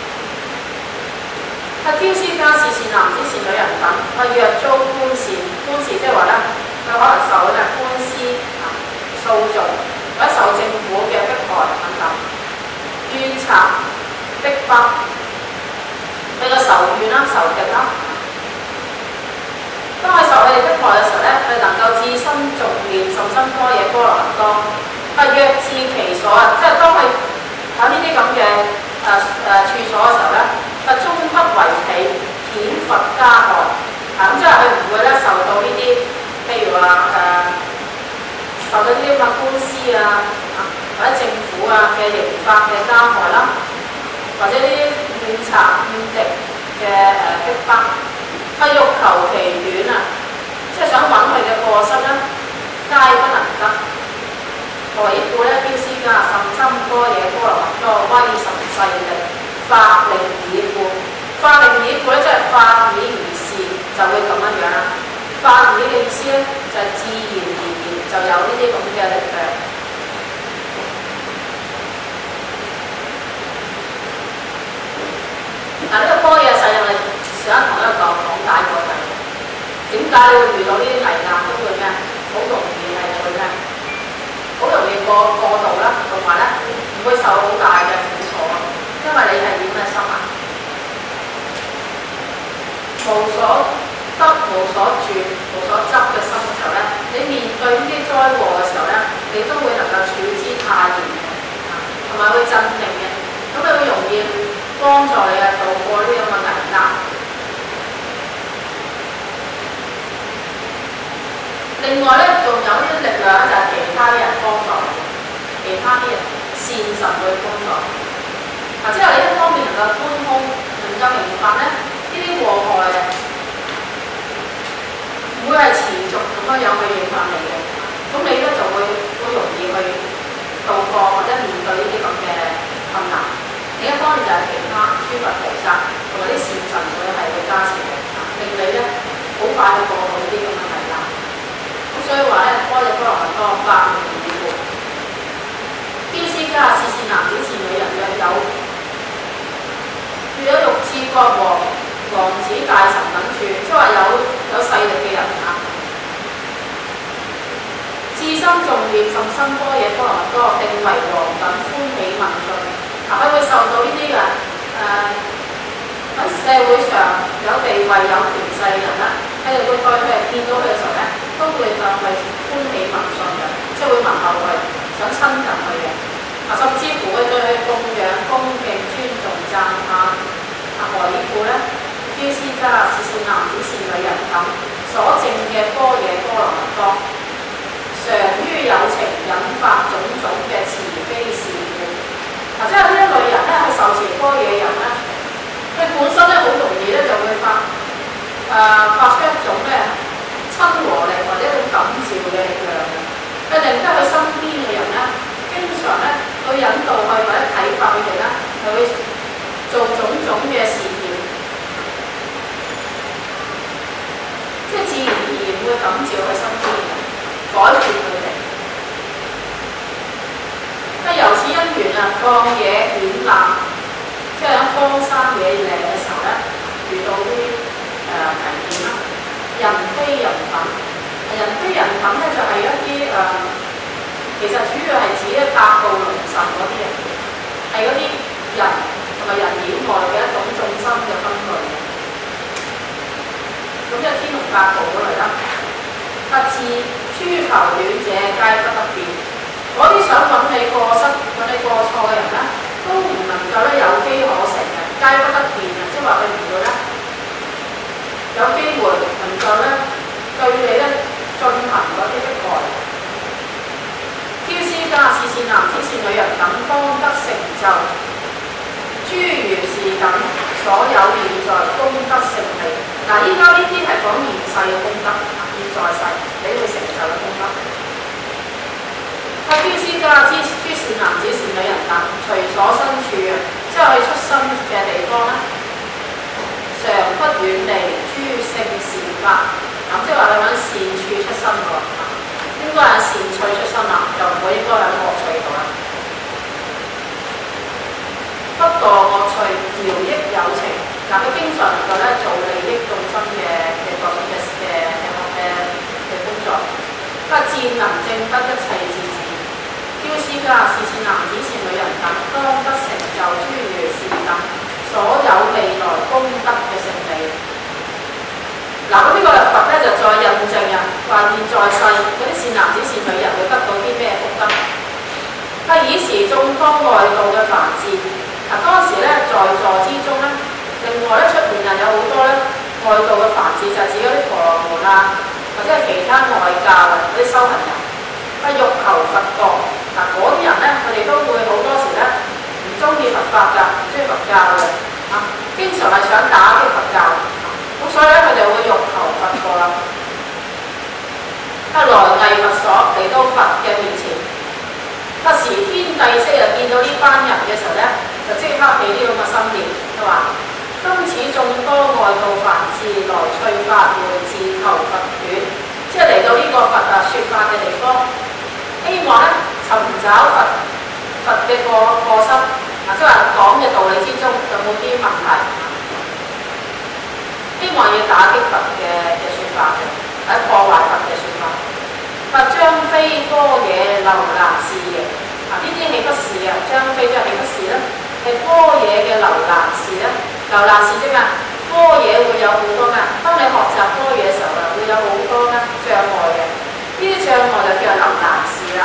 挑施家是善男子善女人等，若遭官司，即係話咧，佢可能受咧官司訴訟，或者受政府嘅迫害等等，怨賊逼迫，佢個仇怨啦、仇敵啦。當佢受佢哋迫害嘅時候咧，佢能夠至心重念甚深般若波羅蜜多，若至其所啊，即係當佢喺呢啲咁嘅處所嘅時候咧，終不為彼遣罰加害。咁即係佢唔會咧受到呢啲，譬如話受到呢啲咁嘅官司啊，或者政府啊嘅刑法嘅加害啦，或者呢啲怨賊怨敵嘅逼迫。欲求其短啊，即係想揾佢嘅過失咧，皆不能得。何以故咧？挑施家甚深般若波羅蜜多，威神勢力，法令已故。法令已故咧，即係法已如是，就會咁樣樣啦。法已嘅意思咧，就係自然而然就有呢啲咁嘅力量。嗱，呢個般若勢力我哋上一堂都有講解過嘅。點解你會遇到呢啲危難都會咩？好容易係會咩？好容易過度啦，同埋咧唔會受好大嘅苦楚，因為你係點嘅心啊？無所得、無所住、無所執嘅心嘅時候咧，你面對呢啲災禍嘅時候咧，你都會能夠處之泰然嘅，同埋會鎮定嘅，咁你會容易幫助你渡過呢啲咁嘅危難。另外咧，仲有啲力量咧，就係其他啲人幫助你，其他啲人善神去幫助。即係你一方面能夠觀空，能夠明白咧呢啲禍害嘅，唔會係持續咁樣去影響你嘅。咁你咧就會好容易去渡過或者面對呢啲咁嘅困難。另一方面就係其他諸佛菩薩同埋啲善神會係去加持嘅，令你咧好快去過到呢啲咁嘅危難。所以話咧，般若波羅蜜多法令已故。挑施家是善男子善女人，若有欲置國王子大臣等處，即係話有勢力嘅人啊，至心重念甚深般若波羅蜜多，定為王等歡喜問訊。佢會受到呢啲嘅喺社會上有地位有權勢嘅人咧，喺度對佢係見到佢嘅時候咧，都會向佢歡喜問訊嘅，即係會問候佢，想親近佢嘅。甚至乎會對佢供養、恭敬、尊重、讚歎。何以故咧？挑施家是善男子善女人等所證嘅般若波羅蜜多，常於有情引發種種嘅慈悲事故。即係呢一類人咧，係受持般若嘅人咧，佢本身咧好容易咧就會發出一種咩親和力或者一種感召嘅力量，佢令得佢身邊嘅人咧，經常咧去引導佢或者啟發佢哋咧，係會做種種嘅事業，即係自然而然會感召佢身邊嘅人，改變佢哋。由此因緣啊，曠野險難，即係喺荒山野嶺嘅時候咧，遇到啲危險啦。人非人品，人非人品咧就係一啲其實主要係指咧格道龍神嗰啲人，係嗰啲人同埋人以外嘅一種眾生嘅分類。咁即係天龍八部嗰類啦。自諸求戀者皆不得便。嗰啲想揾你過失、揾你過錯嘅人咧，都唔能夠咧有機可乘嘅，皆不得便啊！即係話佢唔會咧有機會能夠咧對你咧進行嗰啲迫害。挑施家是善男子善女人等當得成就，諸如是等所有現在功德勝利。嗱，依家呢啲係講現世嘅功德，現在世你會成就嘅功德。挑施家諸善男子善女人等，隨所身處啊，即係佢出生嘅地方咧，常不遠離諸聖善法。咁即係話佢揾善處出生喎。 該喺善趣出生啦，就唔會應該喺惡趣度啦。不墮惡趣，饒益有情。嗱，佢經常能夠咧做利益眾生嘅各種嘅工作。佢話：賤能證得一切智智，憍屍迦是善男子、善女人等，當得成就諸如是等所有未來功德嘅勝利。嗱，咁呢個佛咧就再印證啊，話現在世嗰啲善男子、善女人會得到啲咩福德？佢以時眾多外道嘅梵志。嗱，當時咧在座之中咧，另外咧出面又有好多咧外道嘅梵志，就係指嗰啲婆羅門啊，或者係其他外教啊嗰啲修行人，欲求佛國。嗱，嗰啲人咧，佢哋都會好多時咧唔中意佛法㗎，唔中意佛教嘅，經常係想打擊佛教，咁所以咧佢哋會欲求佛國啦。來藝佛所嚟到佛嘅面前，不時天帝釋啊見到呢班人嘅時候咧，就即刻起呢咁嘅心念，佢話：今此眾多外道梵志來趣法會，自求佛短，即係嚟到呢個佛説法嘅地方，希望咧尋找佛嘅過失，即係話講嘅道理之中有冇啲問題，希望要打擊佛嘅説法嘅，或者破壞佛嘅説法。佛將非般若流難士形，呢啲豈不是啊？將非即係豈不是咧？係般若嘅流難士咧，流難士啫嘛。般若會有好多咩？當你學習般若嘅時候啊，會有好多咩障礙嘅？呢啲障礙就叫做流難士啦。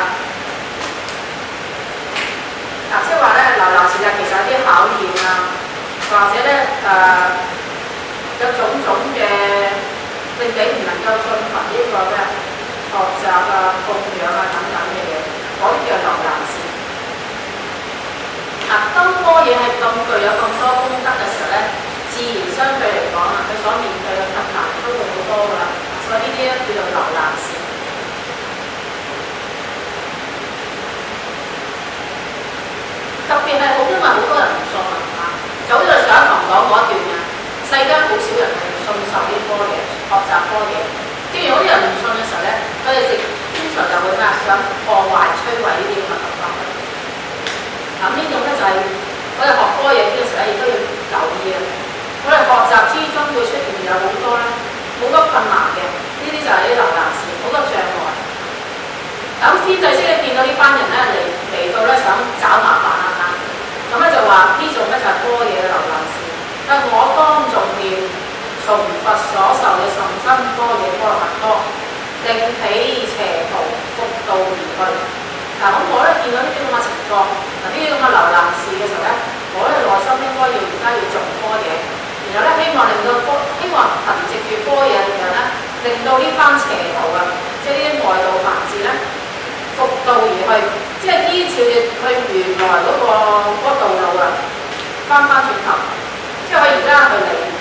即係話咧，流難士就其實有啲考驗啊，或者咧有種種嘅令你唔能夠進行呢個咩學習啊、供養啊等等嘅嘢，嗰啲叫流難士。當般若係咁具有咁多功德嘅時候咧，自然相對嚟講啊，佢所面對嘅困難都會好多噶啦，所以呢啲咧叫做流難士。特別係好，因為好多人唔信啊，就好似上一堂講嗰一段嘅，世間好少人係信受啲般若、學習般若。正如好啲人唔信嘅時候咧，佢哋經常就會咩想破壞、摧毀呢啲咁嘅佛法。咁呢種咧就係我哋學般若嘅時候咧，亦都要留意啊！我哋學習之中會出現有好多咧，好多困難嘅，呢啲就係啲流難士，好多障礙。咁天帝釋咧見到呢班人咧嚟到咧想找麻煩啊，咁咧就話呢種咧就係般若嘅流難士。但我當重念從佛所受嘅甚深般若波羅蜜多，令彼邪途復道而去。咁我咧見到呢啲咁嘅情況，呢啲咁嘅流難士嘅時候咧，我咧內心應該要而家要做般若，然後咧希望令到希望憑藉住般若嘅力量咧，令到呢班邪途啊，即係呢啲外道梵志咧，復道而去，即係依照住佢原來嗰個道路啊，翻轉頭，即係佢而家去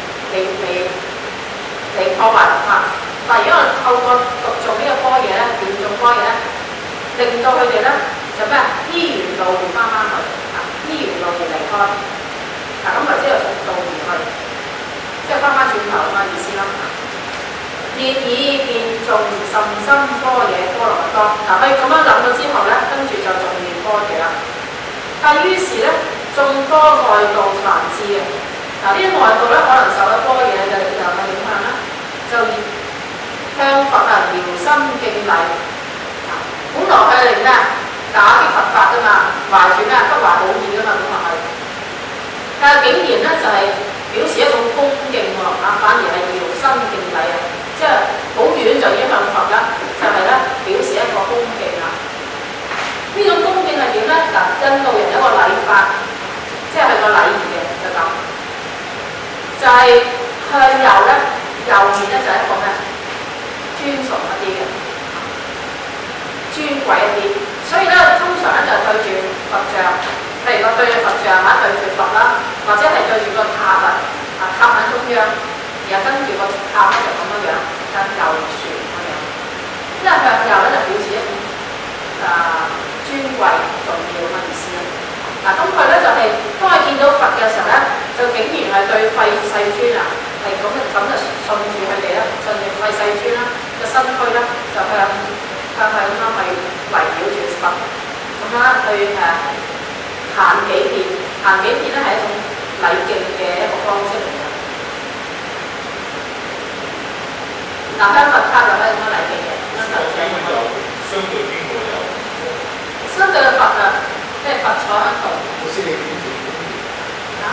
嚟破壞佛法，但係如果我透過讀做呢個般若咧，念誦般若咧，令到佢哋咧就咩依原路而翻去，依原路而離開，咁咪即係復道而去，即係翻轉頭咁嘅意思啦。業已見誦甚深般若波羅蜜多，佢咁樣諗咗之後咧，跟住就誦念般若啦。但於是咧，眾多外道梵志啊，呢啲外道咧可能受咗般若嘅影響啦，就向佛啊療心敬禮。本來佢係咩打擊佛法㗎嘛，懷住咩不懷好意㗎嘛，本來係，但係竟然咧就係表示一種恭敬喎，反而係療心敬禮啊，即係好遠就已經向佛啦，就係咧表示一個恭敬啦。呢種恭敬係點咧？印度人有一個禮法，即係個禮儀嘅，就咁，就係向右咧，右面咧就係一個咩尊崇一啲嘅。尊貴一啲，所以咧通常咧就對住佛像，譬如個對住佛像或者對住佛啦，或者係對住個塔塔喺中央，然後跟住個塔咧就咁樣向右旋咁樣，因為向右咧就表示一種尊貴重要嘅意思啦。咁佢咧就係、當佢見到佛嘅時候咧，就竟然係對廢世尊係咁就順住佢哋啦，順住廢世尊啦嘅身軀咧就向佢咁樣去行幾遍，行幾遍咧係一種禮敬嘅一個方式嚟嘅。嗱，香佛卡就係一種禮敬嘅。 相對邊個有？ 相對嘅佛啊，即係佛坐喺度。 我先你啊？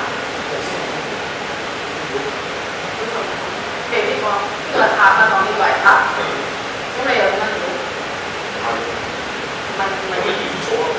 譬如呢個，呢個係塔啊，當呢個係塔。咁你又點樣料？唔係演咗咯。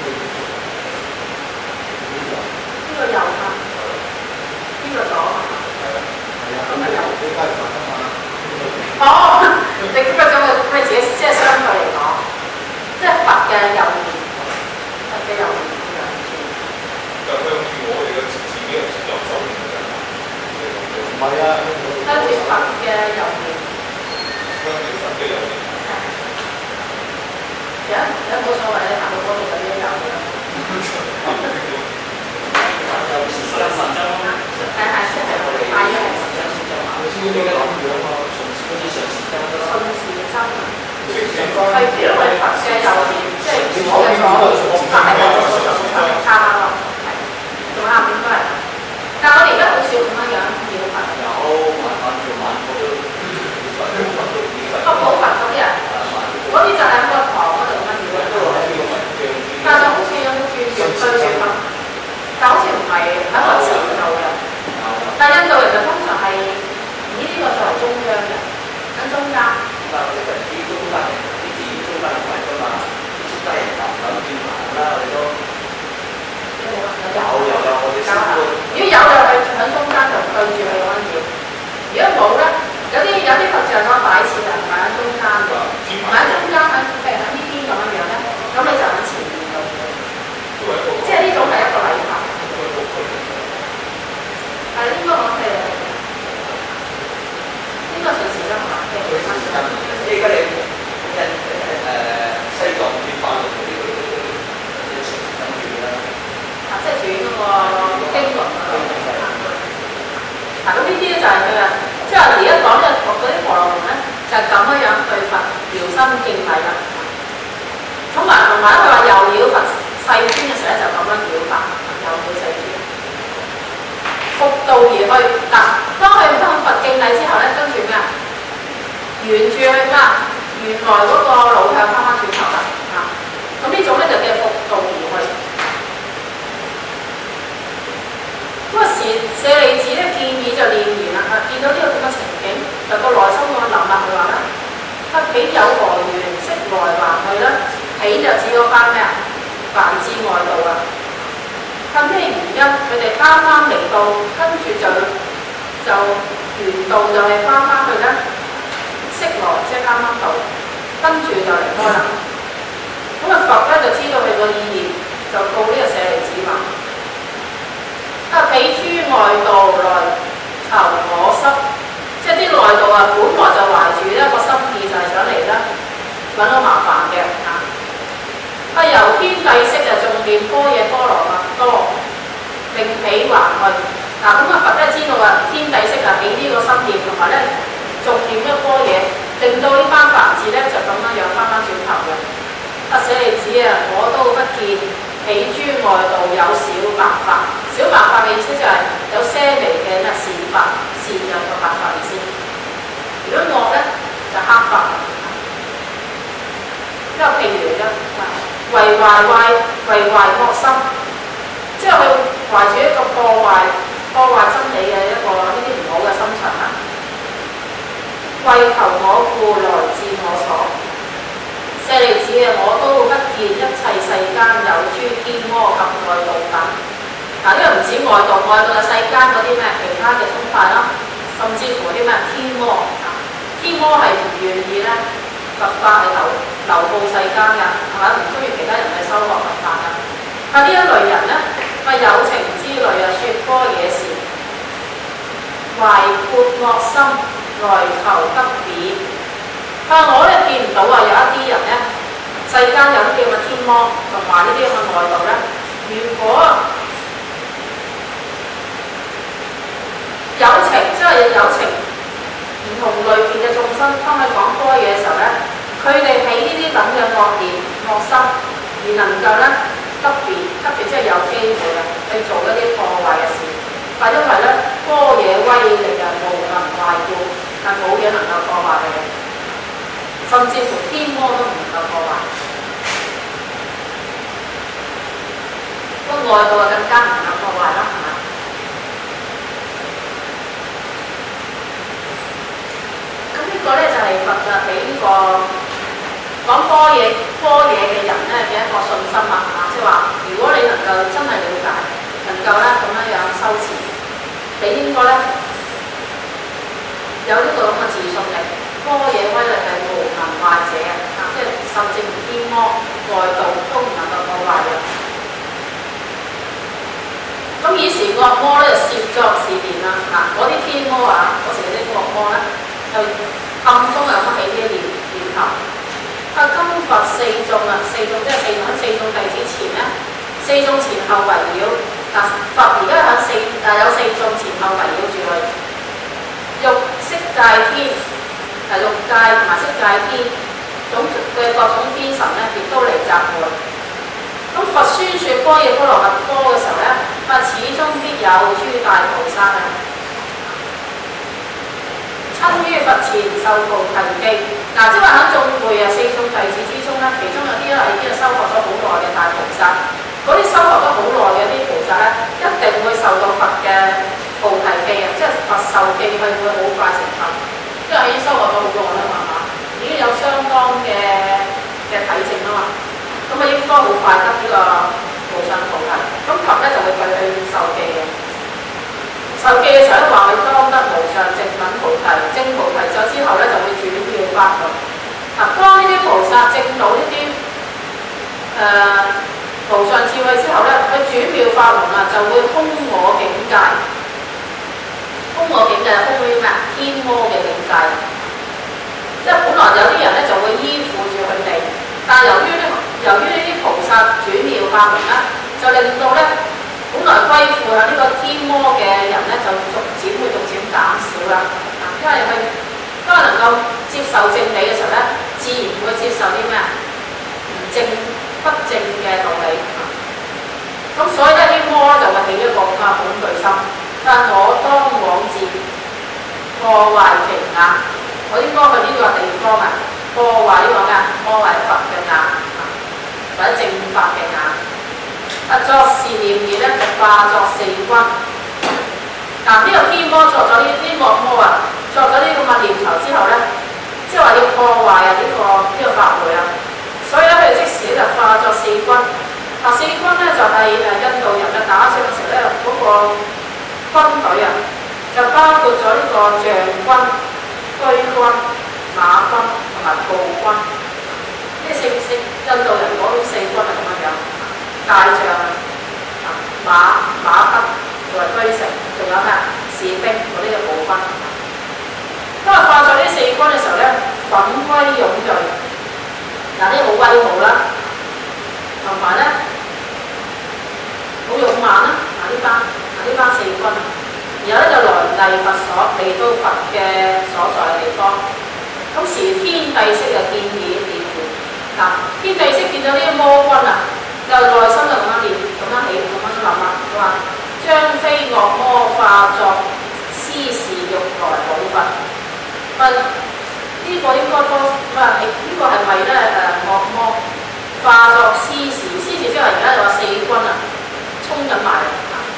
呢個右塔，呢個左啊。咁咪右。 你梗係佛啊嘛。 哦，你嗰種佢自己即係相對嚟講，即係佛嘅右面，佛嘅右面咁樣。 就向住我哋嘅自己嘅右手面嘅。 唔係啊， 向住佛嘅右面。 向住佛嘅右面。 有冇所謂咧？行到嗰度就已經有嘅啦。係先係我哋拜嘅係神像先做啊。 我先應該諗住啊嘛， 順時針啊。係如果係佛嘅右面，即係我嘅左，佛係我左手就啱咯，係仲啱應該係。但係我哋而家好少咁樣樣叫佛。 有晚叫晚嗰啲佛都個普佛嗰啲啊，嗰啲就係喺個堂嗰度咁樣叫嘅。但係好似有冇轉對住佛？但好似唔係喺個前度嘅。但係印度人就通常係以呢個作為中央嘅，喺中間。 但係啲中間人啲字中間人㗎嘛，啲中間人就唔諗轉行啦，我哋都有我哋如果有就係喺中間就對住佢咁樣叫。如果冇咧，有啲佛像嗰個擺設就唔係喺中間嘅，唔係喺中間喺譬如喺呢邊咁樣樣咧，咁你就喺前面度嘅。即係呢種係一個禮法。係應該講係應該順時針行嘅。 依家你西藏啲法律嗰啲順時針轉啦。 即係轉嗰個經輪啊。嗱，咁呢啲咧就係佢啊，即係而家講嘅嗰啲婆羅門咧，就係咁樣對佛療心敬禮啦。同埋佢話又繞佛世尊嘅時候咧，就咁樣繞法，又繞世尊。復道而去嗱，當佢向佛敬禮之後咧，跟住咩啊？沿住去咩啊？原來嗰個路向翻返轉頭啦嚇。咁呢種咧就叫復道而去。咁啊，舍利子咧建議就念完啦，見到呢個咁嘅情景，就個內心個諗啦，佢話咧，不彼有何緣，昔來還去咧？彼就指嗰班咩啊？梵志外道啊。係咩原因？佢哋啱啱嚟到，跟住就原道就係翻去咧，昔來即係啱啱到，跟住就離開啦。咁啊，佛咧就知道佢個意義，就告呢個舍利子話：彼諸外道來求我室，即係啲內道啊，本來就懷住一個心意，就係想嚟咧揾我麻煩嘅嚇。由天帝釋啊，仲念般若波羅蜜多，令彼還去。嗱，咁啊，佛咧知道啊，天帝釋啊，俾呢個心念，同埋咧仲念一般若，令到呢班梵志咧就咁樣樣翻轉頭嘅。舍利子啊，我都不見彼諸外道有小白法，小白法嘅意思就係有些微嘅咩善法，善有個白法意思。如果惡咧就黑法。因為譬如咧，為懷惡心，即係佢懷住一個破壞真理嘅一個呢啲唔好嘅心腸啦。為求我故來佔我所，舍利子嘅我都不見一切世間有諸天魔及外道等。嗱，呢個唔止外道嘅世間嗰啲咩其他嘅宗派啦，甚至乎啲咩天魔啊，天魔係唔願意咧。佛法係流布世間㗎，係咪？唔中意其他人去修學佛法㗎。但呢一類人咧，有情之類啊，説般若時，懷潑惡心來求得彼。我咧見唔到啊，有一啲人咧，世間有啲咁嘅天魔同埋呢啲咁嘅外道咧，如果有情，即係有情。唔同類別嘅眾生，當佢講般若嘅時候咧，佢哋喺呢啲咁嘅惡念、惡心，而能夠咧特別即係有機會啊去做一啲破壞嘅事。但因為咧波嘢威力啊無能壞故，但冇嘢能夠破壞佢，甚至乎天魔都唔能夠破壞。個外道啊更加唔能夠破壞啦，係咪？咁呢個咧就係佛啊俾呢個講科嘢嘅人咧嘅一個信心啦，即係話如果你能夠真係了解，能夠咧咁樣修持，你應該咧有呢個咁嘅自信力，科嘢威力係無能壞者啊，即係甚至連天魔外道都唔能夠破壞嘅。咁以前惡魔咧就攝作是念啦，嗰啲天魔啊，嗰時嗰啲惡魔咧就暗中又起啲念頭。今佛四眾啊，四眾即係四眾弟子前咧，四眾前後圍繞。佛而家有四眾前後圍繞住佢，欲色界天、欲界同埋色界天種族嘅各種天神咧，亦都嚟集會。咁佛宣説般若波羅蜜多嘅時候咧，始終必有諸大菩薩啊，親於佛前受菩提記。即係話喺眾會啊四眾弟子之中咧，其中有啲咧已經修學咗好耐嘅大菩薩，嗰啲修學咗好耐嘅啲菩薩咧，一定會受到佛嘅菩提記啊，即係佛受記係會好快成佛，因為已經修學咗好耐啦嘛，已經有相當嘅體證啦嘛。咁啊應該好快得呢個無上菩提，咁佛咧就會對佢受記嘅。受記嘅時候咧話佢當得無上正等菩提，正菩提咗之後咧就會轉妙法輪。當呢啲菩薩證到呢啲無上智慧之後咧，佢轉妙法輪啊就會空我境界。空我境界係空於咩？天魔嘅境界。即係本來有啲人咧就會依附住佢哋，但係由於呢啲菩薩轉妙法輪咧，就令到咧本來歸附喺呢個天魔嘅人咧，就逐漸減少啦。因為佢當能夠接受正理嘅時候咧，自然會接受啲咩不正嘅道理。咁所以咧啲魔咧就會起一個咁嘅恐懼心，但我當往自破壞其眼，我應該去呢個地方啊，破壞呢個咩啊？破壞佛嘅眼或者正法嘅眼。作是念而咧就化作四軍。呢個天魔作咗呢啲惡魔啊，作咗呢個念頭之後咧，即係話要破壞呢個法會啊。所以咧佢即時咧就化作四軍。四軍咧就係印度人嘅打仗嘅時候咧，嗰個軍隊啊，就包括咗呢個象軍、車軍、馬軍同埋步軍。呢四印度人嗰種四軍係咁樣樣，大象啊、馬匹同埋車乘，仲有咩士兵嗰啲嘅步軍。當佢化咗呢四軍嘅時候咧，奮威勇銳，啲好威武啦，同埋咧好勇猛啦。呢班四軍，然後咧就來禮佛所，嚟到佛嘅所在嘅地方。咁時天帝釋就見已念念，天帝釋見到呢啲魔軍啊，就內心就咁樣念，咁樣諗啦，佢話將非惡魔化作施事欲來惱佛。呢個應該都呢個係咪咧惡魔化作施事？施事即係而家就話四軍啊，衝緊埋嚟。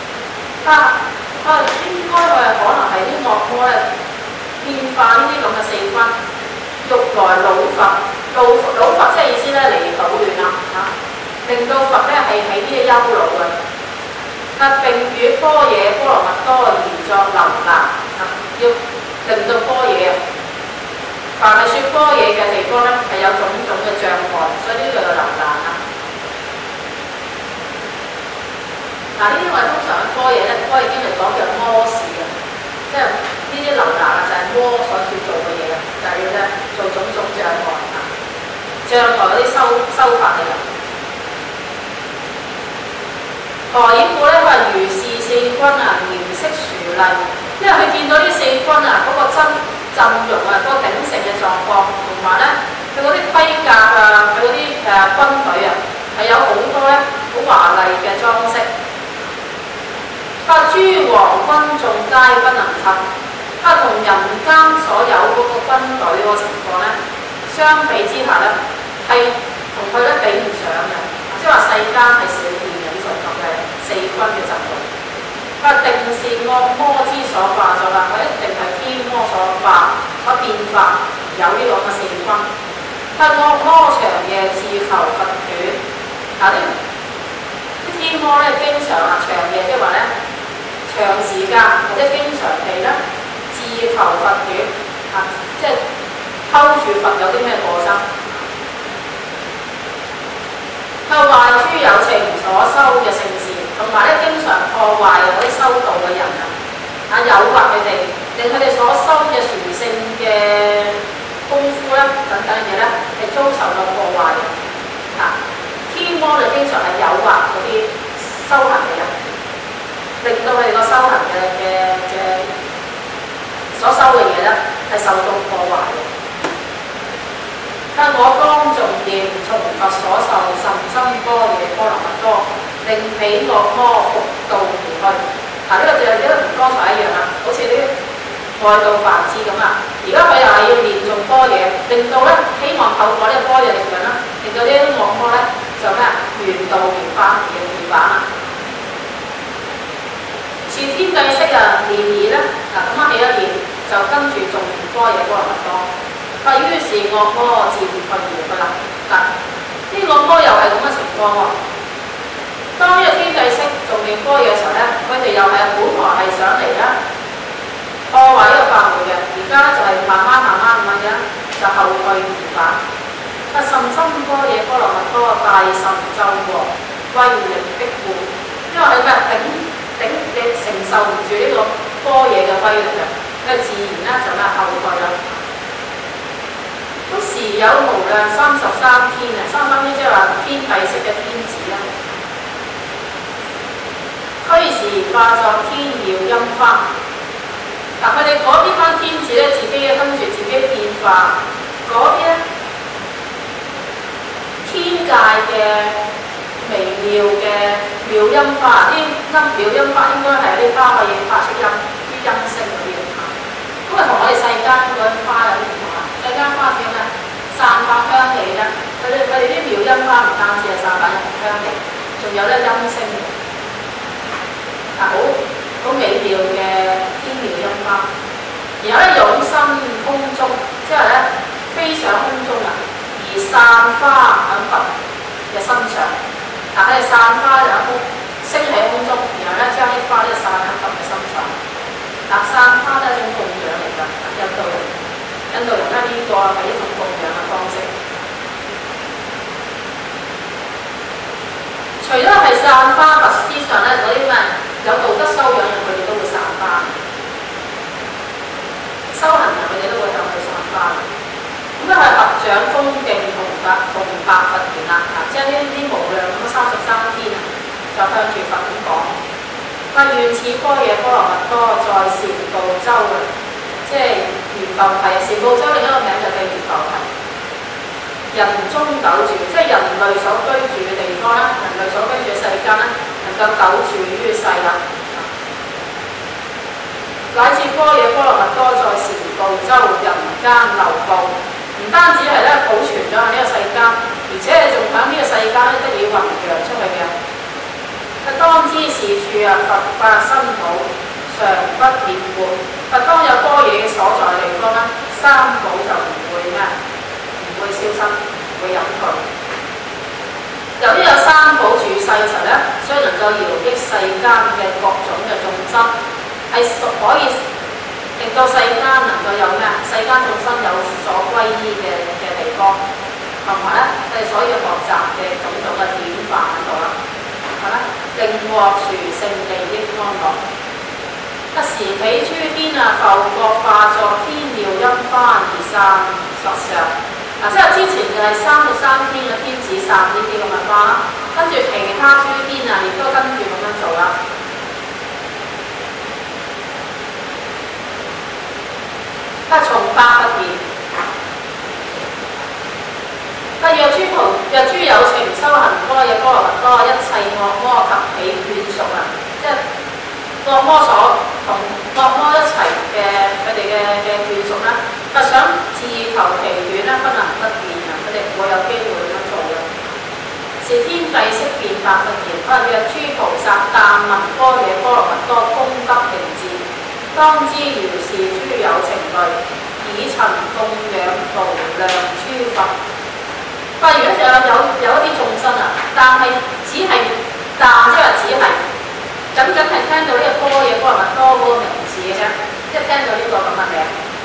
應該佢係可能係啲惡魔咧變化呢啲咁嘅四軍，欲來惱佛。惱佛即係意思咧嚟搗亂啦，令到佛咧係喺啲嘅憂惱嘅。並與般若波羅蜜多而作流難，要令到般若凡係説般若嘅地方咧係有種種嘅障礙，所以呢個叫流難啦。呢啲我哋通常嘅般若咧，般若經嚟講叫魔事嘅，即係呢啲流難啊，就係魔所要做嘅嘢啊，就係要咧做種種障礙嗰啲修法嚟嘅。何以故咧？佢話如是四軍啊，嚴飾殊麗，因為佢見到呢四軍啊嗰個陣容啊，嗰個鼎盛嘅狀況，同埋咧佢嗰啲盔甲啊，佢嗰啲軍隊啊，係有好多咧好華麗嘅裝飾。諸王軍眾皆不能及，同人間所有嗰個軍隊嗰個情況咧，相比之下咧，係同佢咧比唔上嘅。即係話世間係少見嘅呢種咁嘅四軍嘅陣容。定是惡魔之所化作啦，佢一定係天魔所化所變化有呢個咁嘅四軍。惡魔長夜自求乏短，啲天魔咧經常長夜，即係話咧長時間或者經常地咧自求乏短，即係偷住罰有啲咩過失。壞諸有情所修嘅聖事，同埋咧經常破壞嗰啲修道嘅人誘惑佢哋，令佢哋所修嘅殊勝嘅功夫咧等等嘅嘢咧係遭受到破壞嘅。天魔就經常係誘惑嗰啲修行嘅人，令到佢哋個修行嘅所修嘅嘢咧係受到破壞嘅。我當重念從佛所受甚深般若波羅蜜多，令彼惡魔伏道而去。呢個就係同剛才一樣啦，好似啲外道梵志咁啊。而家佢又係要念誦般若，令到咧希望透過呢個般若力量啦，令到呢啲惡魔咧就咩原道而返而返啊。持天計式啊，念已咧咁樣起一念，就跟住誦般若波羅蜜多。於是惡魔自退而去啦。呢個惡魔又係咁嘅情況喎。當呢個天計式仲念般若嘅時候咧，佢哋又係本來係想嚟咧破壞呢個法會嘅，而家就係慢慢咁樣就後退而返。甚深般若波羅蜜多大神咒王威力逼護，因為佢嘅頂承受唔住呢個般若嘅威力嘅，佢自然咧就咩後退啦。時有無量33天啊，33天即係話天計式嘅天子啦。俱時化作天妙音花。佢哋嗰邊班天子咧，自己咧跟住自己變化。嗰邊咧天界嘅微妙嘅妙音花，啲妙音花應該係啲花可以發出音聲嗰啲啊。咁同我哋世間嗰啲花有啲唔同啊。世間花點咧？散發香氣咧，佢哋啲妙音花唔單止係散發香氣，仲有咧音聲，好美妙嘅天妙音花。然後咧湧生空中，即係咧飛上空中啊，而散花喺佛嘅身上。佢哋散花就升喺空中，然後咧將啲花咧散喺佛嘅身上。散花咧係一種供養嚟㗎，印度人咧呢個係一種供養嘅方式。除咗係散花，佛之上咧嗰啲咩有道德修養人，佢哋都會散花；修行人佢哋都會向佢散花。咁咧係合掌恭敬同白佛言啦，即係呢啲無量咁33天啊，就向住佛咁講：願賜般若波羅蜜多在禪部洲啊！即係玄浮提，禪部洲另一個名就叫玄浮提。人中久住，即係人類所居住嘅地方啦，人類所居住嘅世間啦，能夠久住於世啦。乃至般若波羅蜜多在禪部洲人間流布，唔單止係咧保存咗喺呢個世間，而且係仲喺呢個世間咧得以弘揚出去嘅。當知是處啊，佛法身土常不滅沒。當有般若嘅所在嘅地方咧，三寶就唔會消失，唔會隱退。由於有三寶住世嘅時候咧，所以能夠搖擊世間嘅各種嘅眾生，係可以令到世間能夠有咩？世間眾生有所歸依嘅地方，同埋咧佢哋所要學習嘅種種嘅典範喺度啦，係咪？令獲殊勝利益安樂。時彼諸天啊，浮國化作天妙音花而散佛上。即係之前就係33天嘅天子散呢啲咁嘅花啦，跟住其他諸天啊，亦都跟住咁樣做啦。從百佛言，若諸有情修行般若波羅蜜多多一切惡魔及其眷屬啊，即係惡魔所同惡魔一齊嘅佢哋嘅眷屬啦，不想自求其短啦，不能得見啊，佢哋唔會有機會咁樣做嘅。是天帝釋變法不言，若諸菩薩但聞般若波羅蜜多功德名字，當知如是諸有情類，已曾供養無量諸佛。如果有一啲眾生啊，但係只係即係只係僅係聽到呢個般若波羅蜜多嗰個名字嘅啫，即係聽到呢個咁嘅名。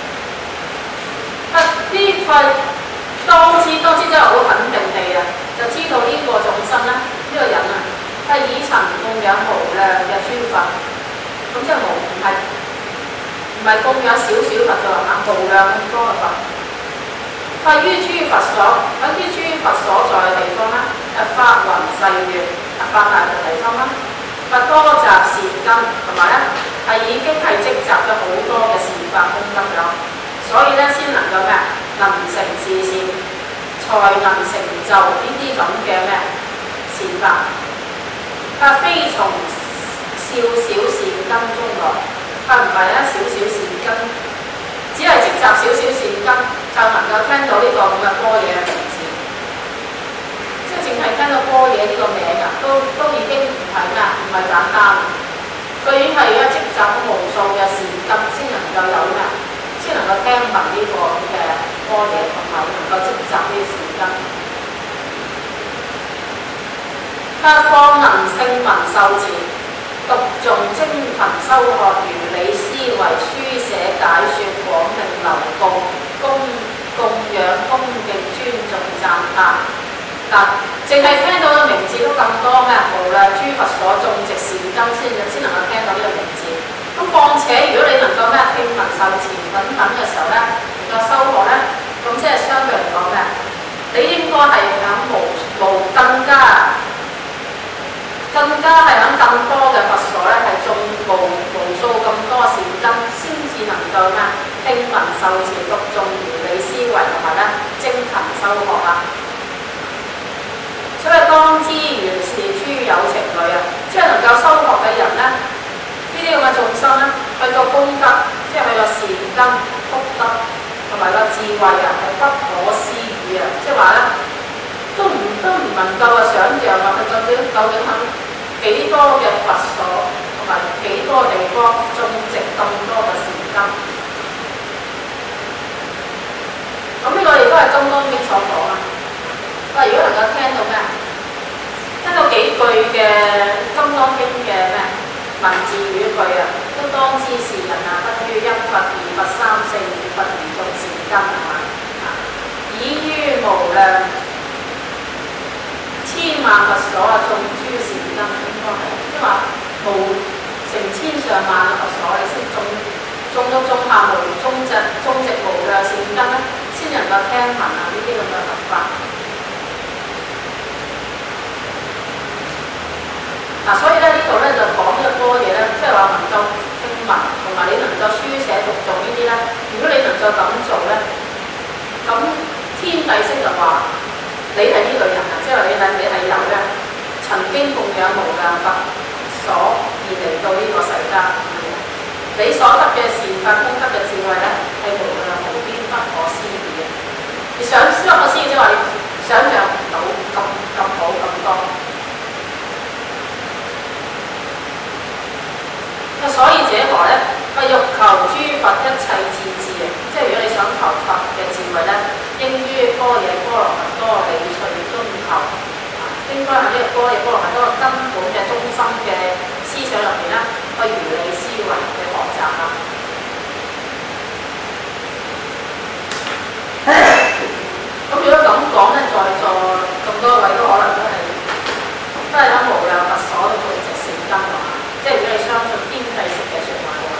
呢塊當知真係好肯定地啊，就知道呢個眾生咧，呢個人啊係已曾供養無量嘅諸佛，咁即係唔係供養少少佛嘅話，無量咁多嘅佛。於諸佛所在嘅地方咧，法雲誓願，法大嘅地方啦，多集善根，同埋咧已經係積集咗好多嘅善法功德咗，所以咧先能夠能成自善，才能成就呢啲咁嘅善法。非從少少善根中來，唔係少少善根。只係積集少少善根，就能夠聽到呢個咁嘅般若嘅名字。即係淨係聽到般若呢個名啊，都已經唔係簡單。佢已經係積集無數嘅善根，先能夠聽聞呢個咁嘅般若，同埋能夠積集呢啲善根。方能聽聞受持。讀誦精勤修學，如理思維，書寫解說，廣明流布，供養恭敬尊重讚歎。淨係聽到嘅名字都咁多無量諸佛所種植善根，先能夠聽到呢個名字。咁況且如果你能夠聽聞受持等等嘅時候咧，能夠修學咧，咁即係相對嚟講你應該係更加係喺更多嘅佛所咧，係種無數咁多善根，先至能夠聽聞受持讀誦如理思維，同埋精勤修學啦。所以當知如是諸有情類啊，即係能夠修學嘅人咧，呢啲咁嘅眾生咧，佢個功德，即係佢個善根福德同埋個智慧啊，係不可思議啊！即係話咧，都唔能夠想像啊，佢究竟喺幾多嘅佛所同埋幾多地方種植咁多嘅善根。咁呢個亦都係《金剛經》所講啊。如果能夠聽到幾句嘅《金剛經》嘅文字語句啊，都當知是人不於一佛二佛三四五佛而種善根已於無量千萬佛所種諸善根，應該係即係話無成千上萬嘅佛所，你先種下種植無量善根咧，先能夠聽聞呢啲咁嘅佛法。所以咧呢度咧就講呢個般若咧，即係話能夠聽聞同埋你能夠書寫讀誦呢啲咧，如果你能夠咁做咧，咁天帝釋就話你係呢類人啊，即係你係由曾經供養無量佛所而嚟到呢個世間，你所得嘅善法功德嘅智慧咧係無量無邊不可思議嘅。你不可思議即係話你想像唔到咁好咁多。所以這何咧？欲求諸佛一切智智啊！即係如果你想求佛嘅智慧咧，應於般若波羅蜜多理趣中求，應該喺呢個般若波羅蜜多根本嘅中心嘅思想入邊咧，去如理思維嘅學習啦。咁如果咁講咧，在座咁多位都可能都係喺無量佛所度種植善根啊！即係如果你相信天帝釋嘅説話嘅話，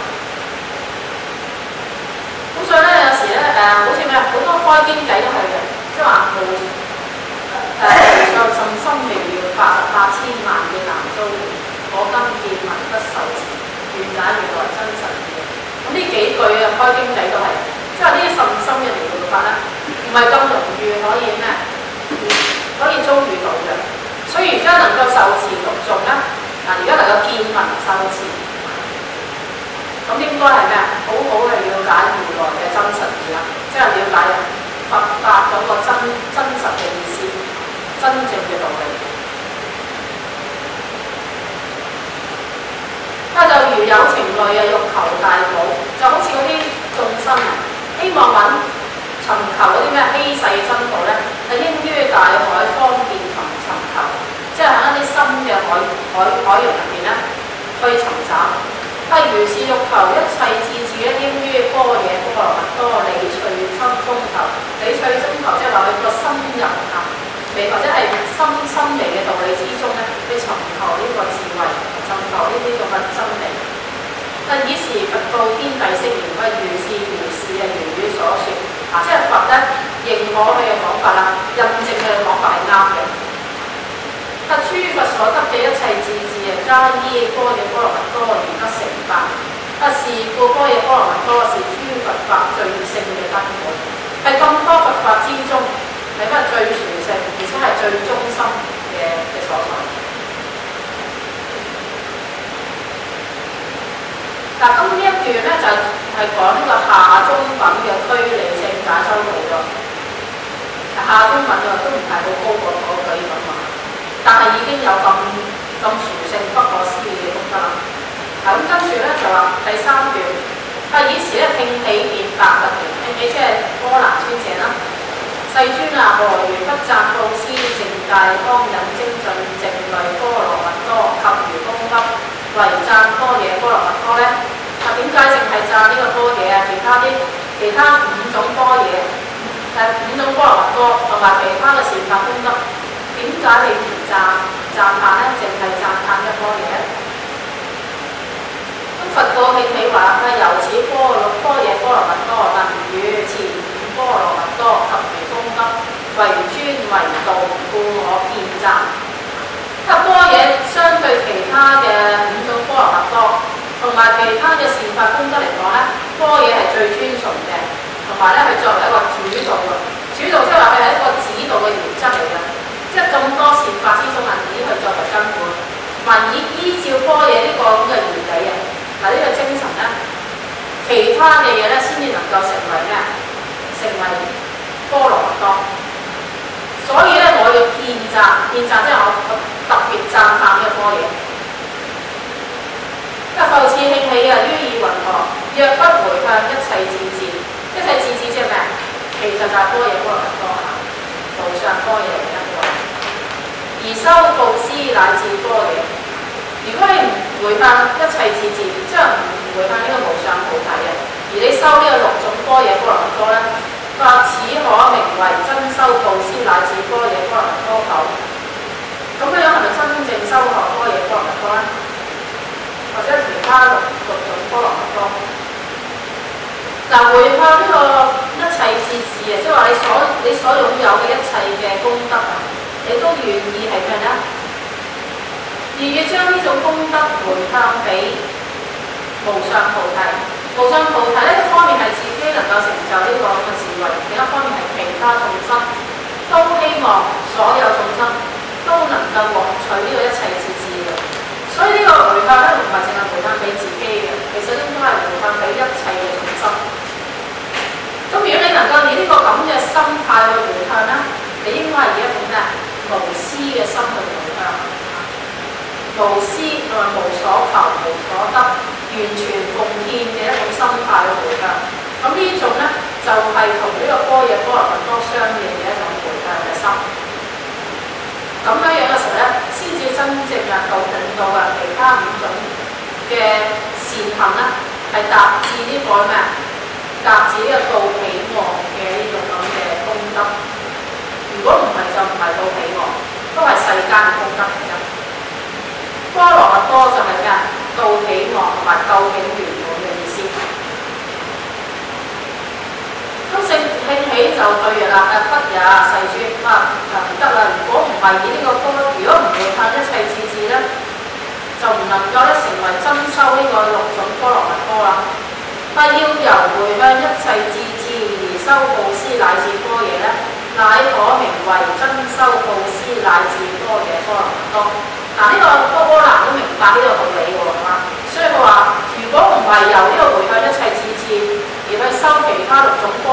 咁所以咧有時咧好似好多開經偈都係嘅，即係話無上甚深微妙法18,000,000嘅難遭遇，我今見聞得受持，願解如來真實義。咁呢幾句啊開經偈都係，即係呢啲甚深嘅微妙法咧，唔係咁容易可以遭遇到嘅。所以佢而家能夠受持讀誦咧，而家能夠見聞受持，咁應該係咩啊？好好去了解如來嘅真實義啦，即係了解佛法嗰個真實嘅意思，真正嘅道理。就如有情類啊，欲求大寶，就好似嗰啲眾生啊，希望尋求嗰啲咩稀世珍寶咧，係應於大海方便尋求，即係喺一啲深嘅海洋入邊咧去尋找。如是欲求一切智智咧，應於般若波羅蜜多理趣中求。理趣中求即係話佢個深入微或者係深微嘅道理之中咧，去尋求呢個智慧，尋求呢啲咁嘅真理。以是佛告天帝釋言：如是啊，如語所說。即係佛咧認可佢嘅講法啦，印證佢嘅講法係啱嘅。諸佛所得嘅一切智智啊，皆依般若波羅蜜多而得成辦。是故般若波羅蜜多是諸佛法最勝嘅根本，係咁多佛法之中係乜最殊勝，而且係最中心嘅所在。咁呢一段咧就係講呢個下中品嘅推理性解修道咯。下中品都唔係好高過嗰句咁話，但係已經有咁殊勝不可思議嘅功德啦。咁跟住咧就話第三段，以時咧聽起見白佛言，聽起即係阿難尊者啦。世尊啊，何如不讚布施淨戒光忍精進靜慮波羅蜜多及如功德，唯讚般若波羅蜜多咧？點解淨係讚呢個般若啊？其他五種般若，五種波羅蜜多同埋其他嘅善法功德，點解你唔讚歎咧？淨係讚歎一般若咧？佛告慶喜話：由此般若波羅蜜多能與前五波羅蜜多及其功德，為尊為道，故我見讚。般若相對其他嘅五種波羅蜜多同埋其他嘅善法功德嚟講咧，般若係最尊崇嘅，同埋咧係作為一個主導嘅。主導即係話佢係一個指導嘅原則嚟嘅，即係咁多善法之中以佢作為根本，同埋依照般若呢個咁嘅原理啊，呢個精神咧，其他嘅嘢咧先至能夠成為咩？成為波羅蜜多。所以咧，我要見讚即係我特別讚歎嘅般若。復次慶喜啊，於意云何？若不回向一切智智，一切智智即係咩？其實就係般若波羅蜜多啊，無上般若嘅一個。而修布施乃至般若。如果你唔回向一切智智，即係唔回向呢個無上菩提嘅，而你修呢個六種般若波羅蜜多咧，佢話此可名為真修布施乃至般若波羅蜜多否？咁樣係咪真正修學般若波羅蜜多咧？或者其他六種波羅蜜多？回向呢個一切智智啊，即係話你所擁有嘅一切嘅功德啊，你都願意係咩咧？願意將呢種功德回向俾無上菩提。無上菩提呢一方面係自己能夠成就呢個咁嘅智慧，另一方面係其他眾生都希望所有眾生都能夠獲取呢個一切智智嘅。所以呢個回向咧唔係淨係回向俾自己嘅，其實應該係回向俾一切嘅眾生。咁如果你能夠以呢個咁嘅心態去回向咧，你應該係以一種咩無私嘅心去回向。無私同埋無所求、無所得，完全奉獻嘅一種心態去回向。咁呢種咧就係同呢個般若波羅蜜多相應嘅一種回向嘅心。咁樣嘅時候咧，先至真正導引到其他五種嘅善行咧，係達至呢個咩？達至呢個到彼岸嘅呢種咁嘅功德。如果唔係就唔係到彼岸，都係世間嘅功德嚟嘅。波羅蜜多就係咩？到彼岸同埋究竟圓滿嘅意思。咁聖慶喜就對啦，不也世尊唔得啦！如果唔係以呢個波，如果唔回向一切智智咧，就唔能夠咧成為真修呢個六種波羅蜜多啦。但要由回向一切智智而修布施乃至般若咧，乃可名為真修布施乃至般野波羅蜜多。嗱，呢個波蘭都明白呢個道理喎，係嘛？所以佢話：如果唔係由呢個回向一切智智而去修其他六種波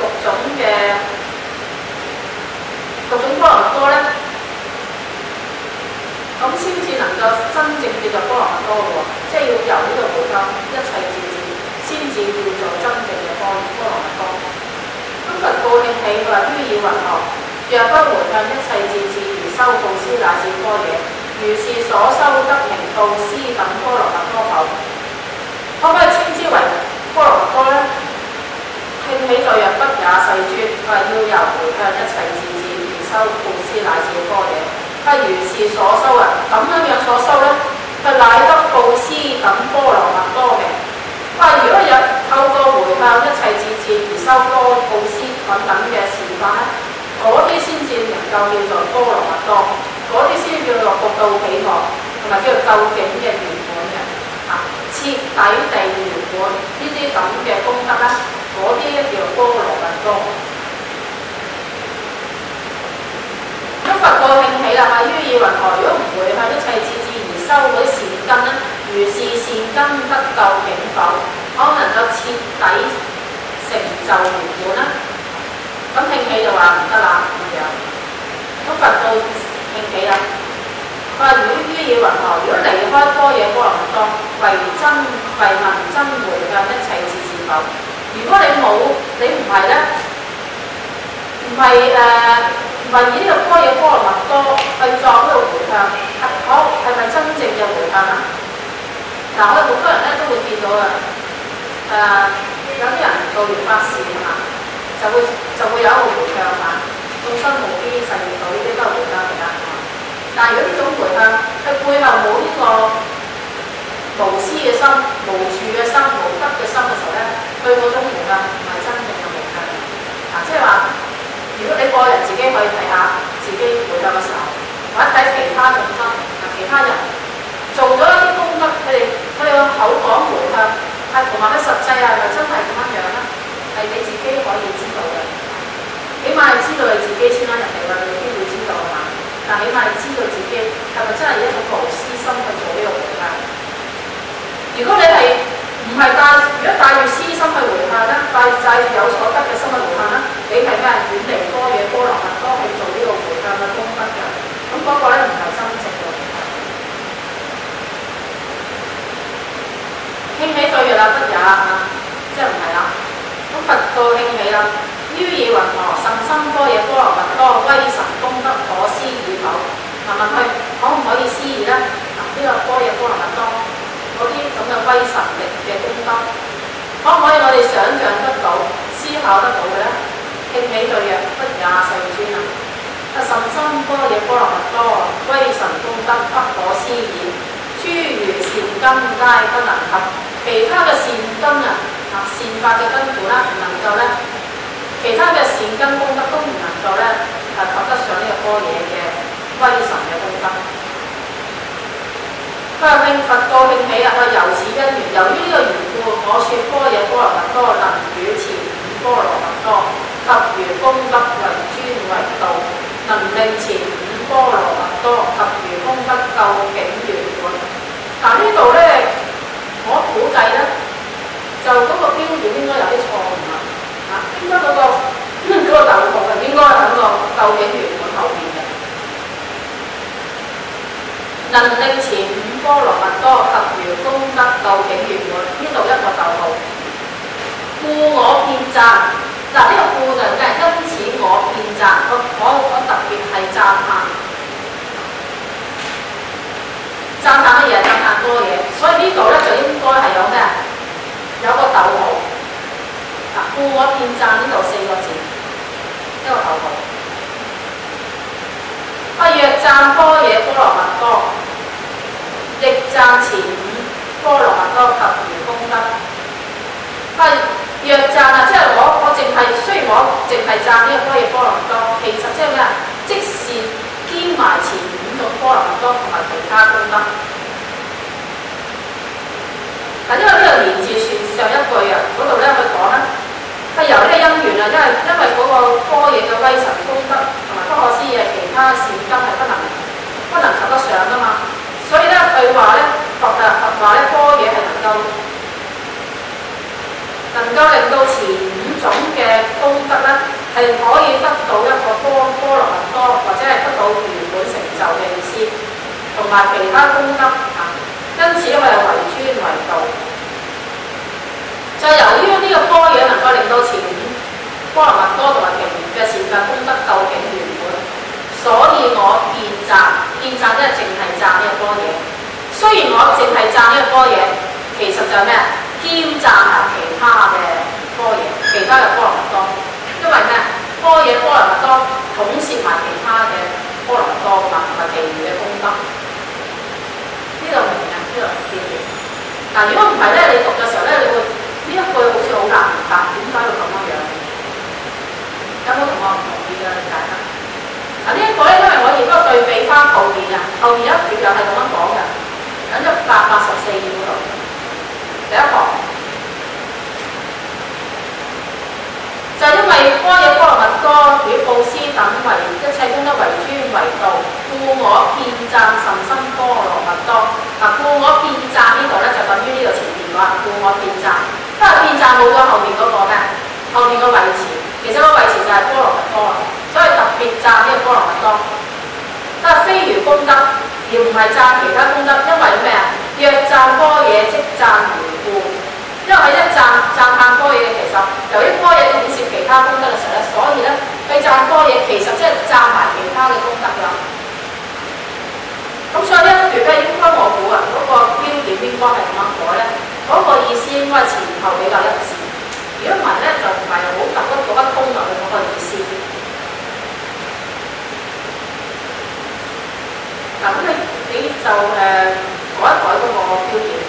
羅蜜多咧，咁先至能夠真正叫做波羅蜜多嘅喎，即係要由呢個回向一切智智先至叫做真正嘅波羅蜜多。咁佛告慶喜，佢話：於以云何？若不回向一切智智而修布施乃至般若，如是所修得名布施等波羅蜜多否？可唔可以稱之為波羅蜜多咧？慶喜在曰：不也，世尊。佢話要由回向一切智智而修布施乃至般若。佢如是所修啊，咁樣所修咧，佢乃得布施等波羅蜜多嘅。佢話如果有透過回向一切智智而修布施等等嘅事法咧，嗰啲先至能夠叫做波羅蜜多，嗰啲先叫做獨到彼岸，同埋叫做究竟嘅圓滿嘅，徹底地圓滿呢啲咁嘅功德咧，嗰啲咧叫做波羅蜜多。咁佛告慶喜啦，於以云何？如果唔回向一切智智而修嗰啲善根咧，如是善根得究竟否？可能夠徹底成就圓滿啦。咁慶喜就話唔得啦咁樣。咁佛告慶喜啦，佢話：如於以云何？如果離開般若波羅蜜多，為聞真回向一切智智否？如果你唔係咧，唔係以呢個般若波羅蜜多去作呢個回向，係咪真正嘅回向啊？嗱，我哋好多人咧都會見到啊，有啲人做完法事係嘛？就會有一個回向嘛，眾生無邊誓願度呢啲都係回向嚟㗎。但係如果呢種回向佢背後冇呢個無私嘅心、無住嘅心、無得嘅心嘅時候咧，佢嗰種回向唔係真正嘅回向。即係話，如果你個人自己可以睇下自己回向嘅時候，或者睇其他眾生、其他人做咗一啲功德，佢哋個口講回向，同埋佢實際係咪真係咁樣樣咧？係你自己可以知道嘅，起碼係知道你自己先啦。人哋話你未必會知道係嘛？但起碼你知道自己係咪真係一種無私心去做呢個回向。如果你係唔係如果帶住私心去回向咧，帶住有所得嘅心去回向咧，你係咩？遠離般若波羅蜜多去做呢個回向嘅功德嘅，咁嗰個咧唔係真正嘅回向。慶喜在曰啦，不也即係唔係啦。咁佛告慶喜啦，於以云何？甚深般若波羅蜜多威神功德可思議否？問佢可唔可以思議咧？呢個般若波羅蜜多嗰啲咁嘅威神力嘅功德，可唔可以我哋想像得到、思考得到嘅咧？慶喜在曰：不也，世尊啊！甚深般若波羅蜜多威神功德不可思議，諸如善根皆不能及，其他嘅善根善法嘅根本啦，唔能夠咧，其他嘅善根功德都唔能夠咧及得上呢個般若嘅威神嘅功德。佢話佛告慶喜啊！我由此因緣，由於呢個緣故，我説般若波羅蜜多能與前五波羅蜜多及如功德為尊為道，能令前五波羅蜜多及如功德究竟圓滿。嗱，呢度咧，我估計咧。就嗰個標點應該有啲錯誤啦，應該嗰個逗號係應該喺個究竟圓滿後邊嘅，能令前五波羅蜜多及如功德究竟圓滿，呢度一個逗號。故我遍讚，嗱呢個故就係因此我遍讚，我特別係讚歎乜嘢？讚歎多嘢，所以呢度咧就應該係有咩？有個逗號，故我遍讚呢度4個字，一個逗號。若讚般若波羅蜜多，亦讚前五波羅蜜多及如功德。若讚即係我淨係，雖然我淨係讚呢個般若波羅蜜多，其實即係咩？即是兼埋前5種波羅蜜多同埋其他功德。因為呢個連住上一句嗰度咧，佢講咧係由呢個因緣因為嗰個般若嘅威神功德同埋不可思議係其他善根係不能及能夠令到前5種嘅功德咧係可以得到一個波羅蜜多，或者係得到圓滿成就嘅意思，同埋其他功德啊。因此佢係為尊為道。就由於呢個般若能夠令到前5波羅蜜多同埋其餘嘅善法功德究竟圓滿，所以我見讚即係淨係讚呢個般若。雖然我淨係讚呢個般若，其實就係咩？兼讚埋其他嘅般若，其他嘅波羅蜜多。因為咩？般若波羅蜜多統攝埋其他嘅波羅蜜多嘛，同埋其餘嘅功德。呢度明啊？呢度記住。嗱，如果唔係咧，你讀嘅時候咧，你會呢一句好似好難明白，點解會咁樣？有冇同學唔同意嘅理解啊？嗱，呢一個咧，因為我亦都對比翻後面啊，後面一條又係咁樣講嘅，喺184頁嗰度，第一行就係因為般若波羅蜜多與布施等為一切功德為尊為道，故我遍讚甚深波羅蜜多。嗱，故我遍讚呢度咧就等於呢度前面話，故我遍讚，因為遍讚冇咗後面嗰個咩？後面個位詞，其實個位詞就係波羅蜜多，所以特別讚呢個波羅蜜多。但係非餘功德，而唔係讚其他功德，因為咩啊？若讚般若即讚餘故，因為一讚歎般若嘅，其實由於般若統攝其他功德嘅時候咧，所以咧佢讚般若其實即係讚埋其他嘅功德啦。咁所以呢一段咧應該我估啊，嗰個標點應該係咁樣改咧，嗰個意思應該前後比較一致。如果唔係咧，就唔係好揼得嗰筆通落去嗰個意思。嗱，咁你就改一改嗰個標點啊。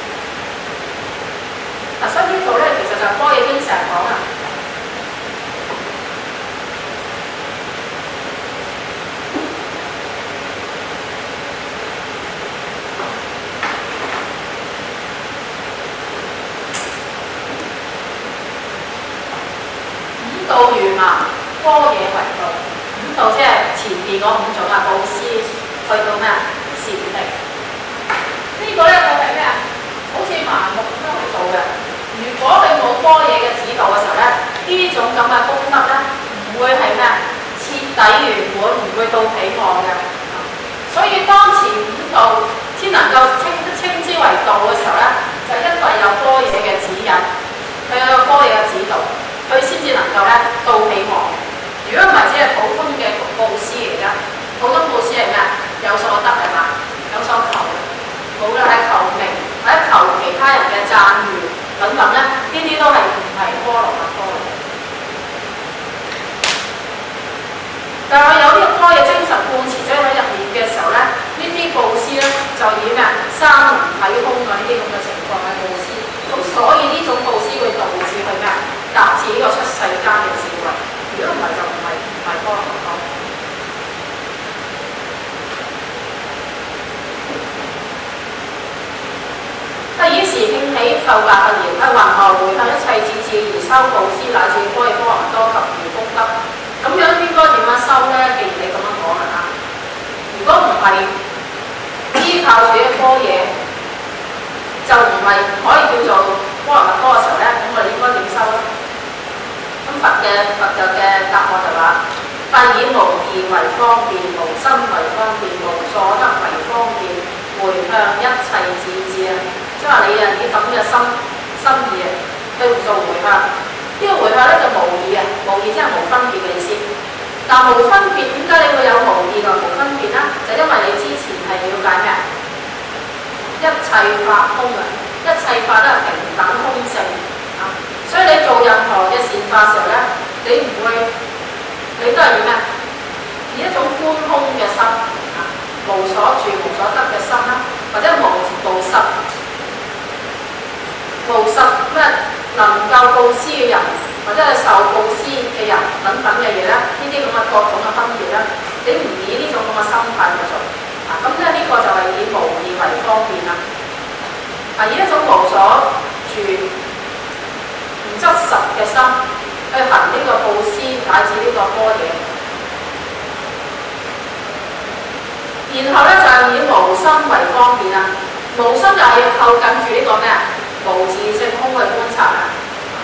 嗱，所以呢度咧其實就般若經成日講啊。5道如麻，般若為道。5道即係前邊嗰5種啊，布施去到咩啊？禪定。呢個咧佢係咩啊？好似盲目咁樣去做嘅。如果佢冇般若嘅指導嘅時候咧，呢種咁嘅功德咧唔會係咩啊？徹底圓滿，唔會到彼岸嘅。所以當前5道先能夠稱之為道嘅時候咧，就因為有般若嘅指引，佢有個般若嘅指導。佢先至能夠咧到彼岸。如果唔係，只係普通嘅布施嚟㗎。普通布施係咩？有所得係嘛？有所求，無論係求名或者求其他人嘅讚譽等等咧，呢啲都係唔係波羅蜜多嘅。但係有呢個般若精神貫徹咗喺入面嘅時候咧，呢啲布施咧就以咩生唔體空嘅呢啲咁嘅情況嘅布施。咁所以呢種布施會導致佢咩？達至呢個出世間嘅智慧。如果唔係就唔係波羅蜜多。以時興起復白不言，雲何回向一切智智而修布施，乃至般若波羅蜜多及餘功德。咁樣應該點樣修呢？既然你咁樣講啦嚇，如果唔係依靠住嘅般若，就唔係可以叫做波羅蜜多嘅時候咧，咁我哋應該點修咧？咁佛嘅答案就話：佛以無義為方便，無心為方便，無所得為方便，回向一切智智啊！即係話你以咁嘅心意啊，去做回向。呢個回向咧就無義啊，無義即係無分別嘅意思。但無分別點解你會有無義同無分別咧？就因為你之前係了解咩？一切法空啊，一切法都係平等空性啊，所以你做任何嘅善法時候咧，你都係以咩？以一種觀空嘅心啊，無所住無所得嘅心啦，或者無實咩能夠布施嘅人，或者係受布施嘅人等等嘅嘢咧，呢啲咁嘅各種嘅分別咧，你唔以呢種咁嘅心態去做啊，咁咧呢個就係以無義為方便啦。啊，以一種無所住唔執實嘅心去行呢個布施，乃至呢個般若。然後咧就係以無心為方便啦，無心就係要靠緊住呢個咩啊？無自性空去觀察啊！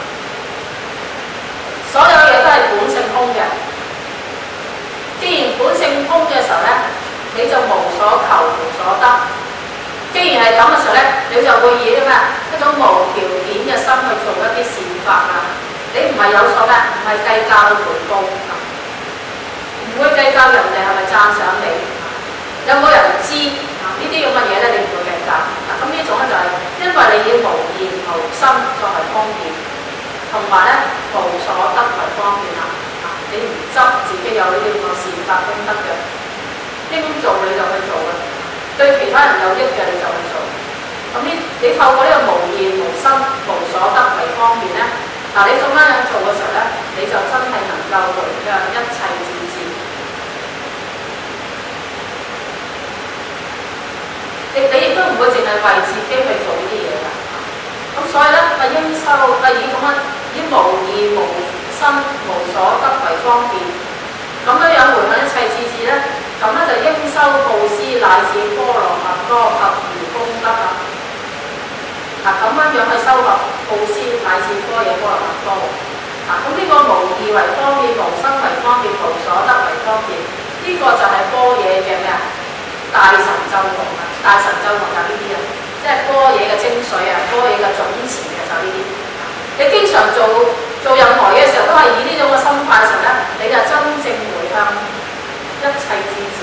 嘅。既然本性空嘅時候咧，你就無所求無所得。既然係咁嘅時候咧，你就會以咩一種無條件嘅心去做一啲善法啊！你唔係有所咩，唔係計較回報，唔會計較人哋係咪讚賞你，有冇人知呢啲咁嘅嘢咧？你唔會計較。咁呢種咧就係因為你以無言無心作為方便，同埋咧無所得為方便啦。你唔執自己有呢啲咁嘅善法功德嘅，應做你就去做嘅，對其他人有益嘅你就去做。咁你透過呢個無言無心無所得為方便咧，你咁樣做嘅時候咧，你就真係能夠回向一切智智。你亦都唔會淨係為自己去做呢啲嘢㗎。咁所以咧，應修以咁樣以無義無心無所得為方便，咁樣回向一切智智咧，咁咧就應修布施乃至波羅蜜多及餘功德啊！咁樣樣去修學布施乃至般若波羅蜜多。咁呢個無義為方便，無心為方便，無所得為方便，呢個就係般若嘅咩啊？大神咒王啊！大神咒王就呢啲啊，即係般若嘅精髓啊，般若嘅總詞嘅就呢啲。你經常做任何嘢嘅時候，都係以呢種嘅心態嘅時候咧，你就真正回向一切智智。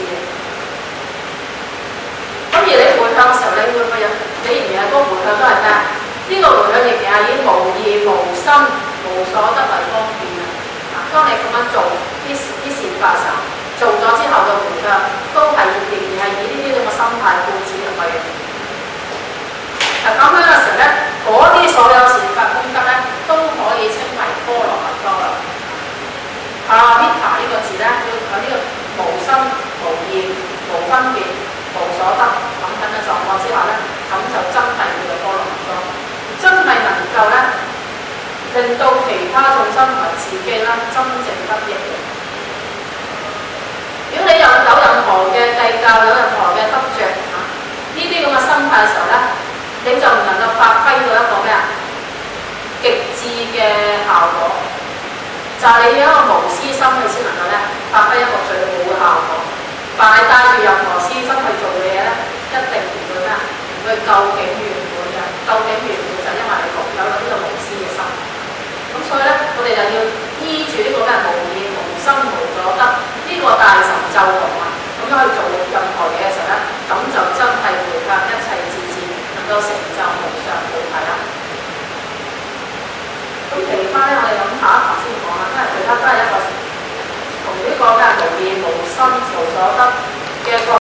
咁而你回向嘅時候，你會唔會有？你仍然係嗰個回向都係咩？呢個回向仍然係以無義無心無所得為方便啊！當你咁樣做啲善法嘅時候，做咗之後嘅回向都係仍然係以呢啲咁嘅心態固持入去嘅。咁樣嘅時候咧，嗰啲所有善法功德咧，都可以稱為波羅蜜多啦。Paramita 呢個字咧，要喺呢個無心無義無分別無所得等等嘅狀況之下咧，咁就真係叫做波羅蜜多，真係能夠咧令到其他眾生同埋自己咧真正得益嘅。如果你有任何嘅計較，有任何嘅執著呢啲咁嘅心態嘅時候咧，你就唔能夠發揮到一個咩啊極致嘅效果，就係你要一個無私心，你先能夠咧發揮一個最好嘅效果。但係帶住任何私心去做嘅嘢咧，一定唔會咩，唔會究竟圓滿嘅。究竟圓滿就因為你有呢個無私嘅心。咁所以咧，我哋就要依住呢個咩無義無心無所得呢個大神咒王啊，咁樣去做任何嘢嘅時候咧，咁就真係回向一切智智，能夠成就無上菩提啦。咁其他咧，我哋諗下一堂先講啦，因為其他都係一個同呢個咩無義無心無所得嘅角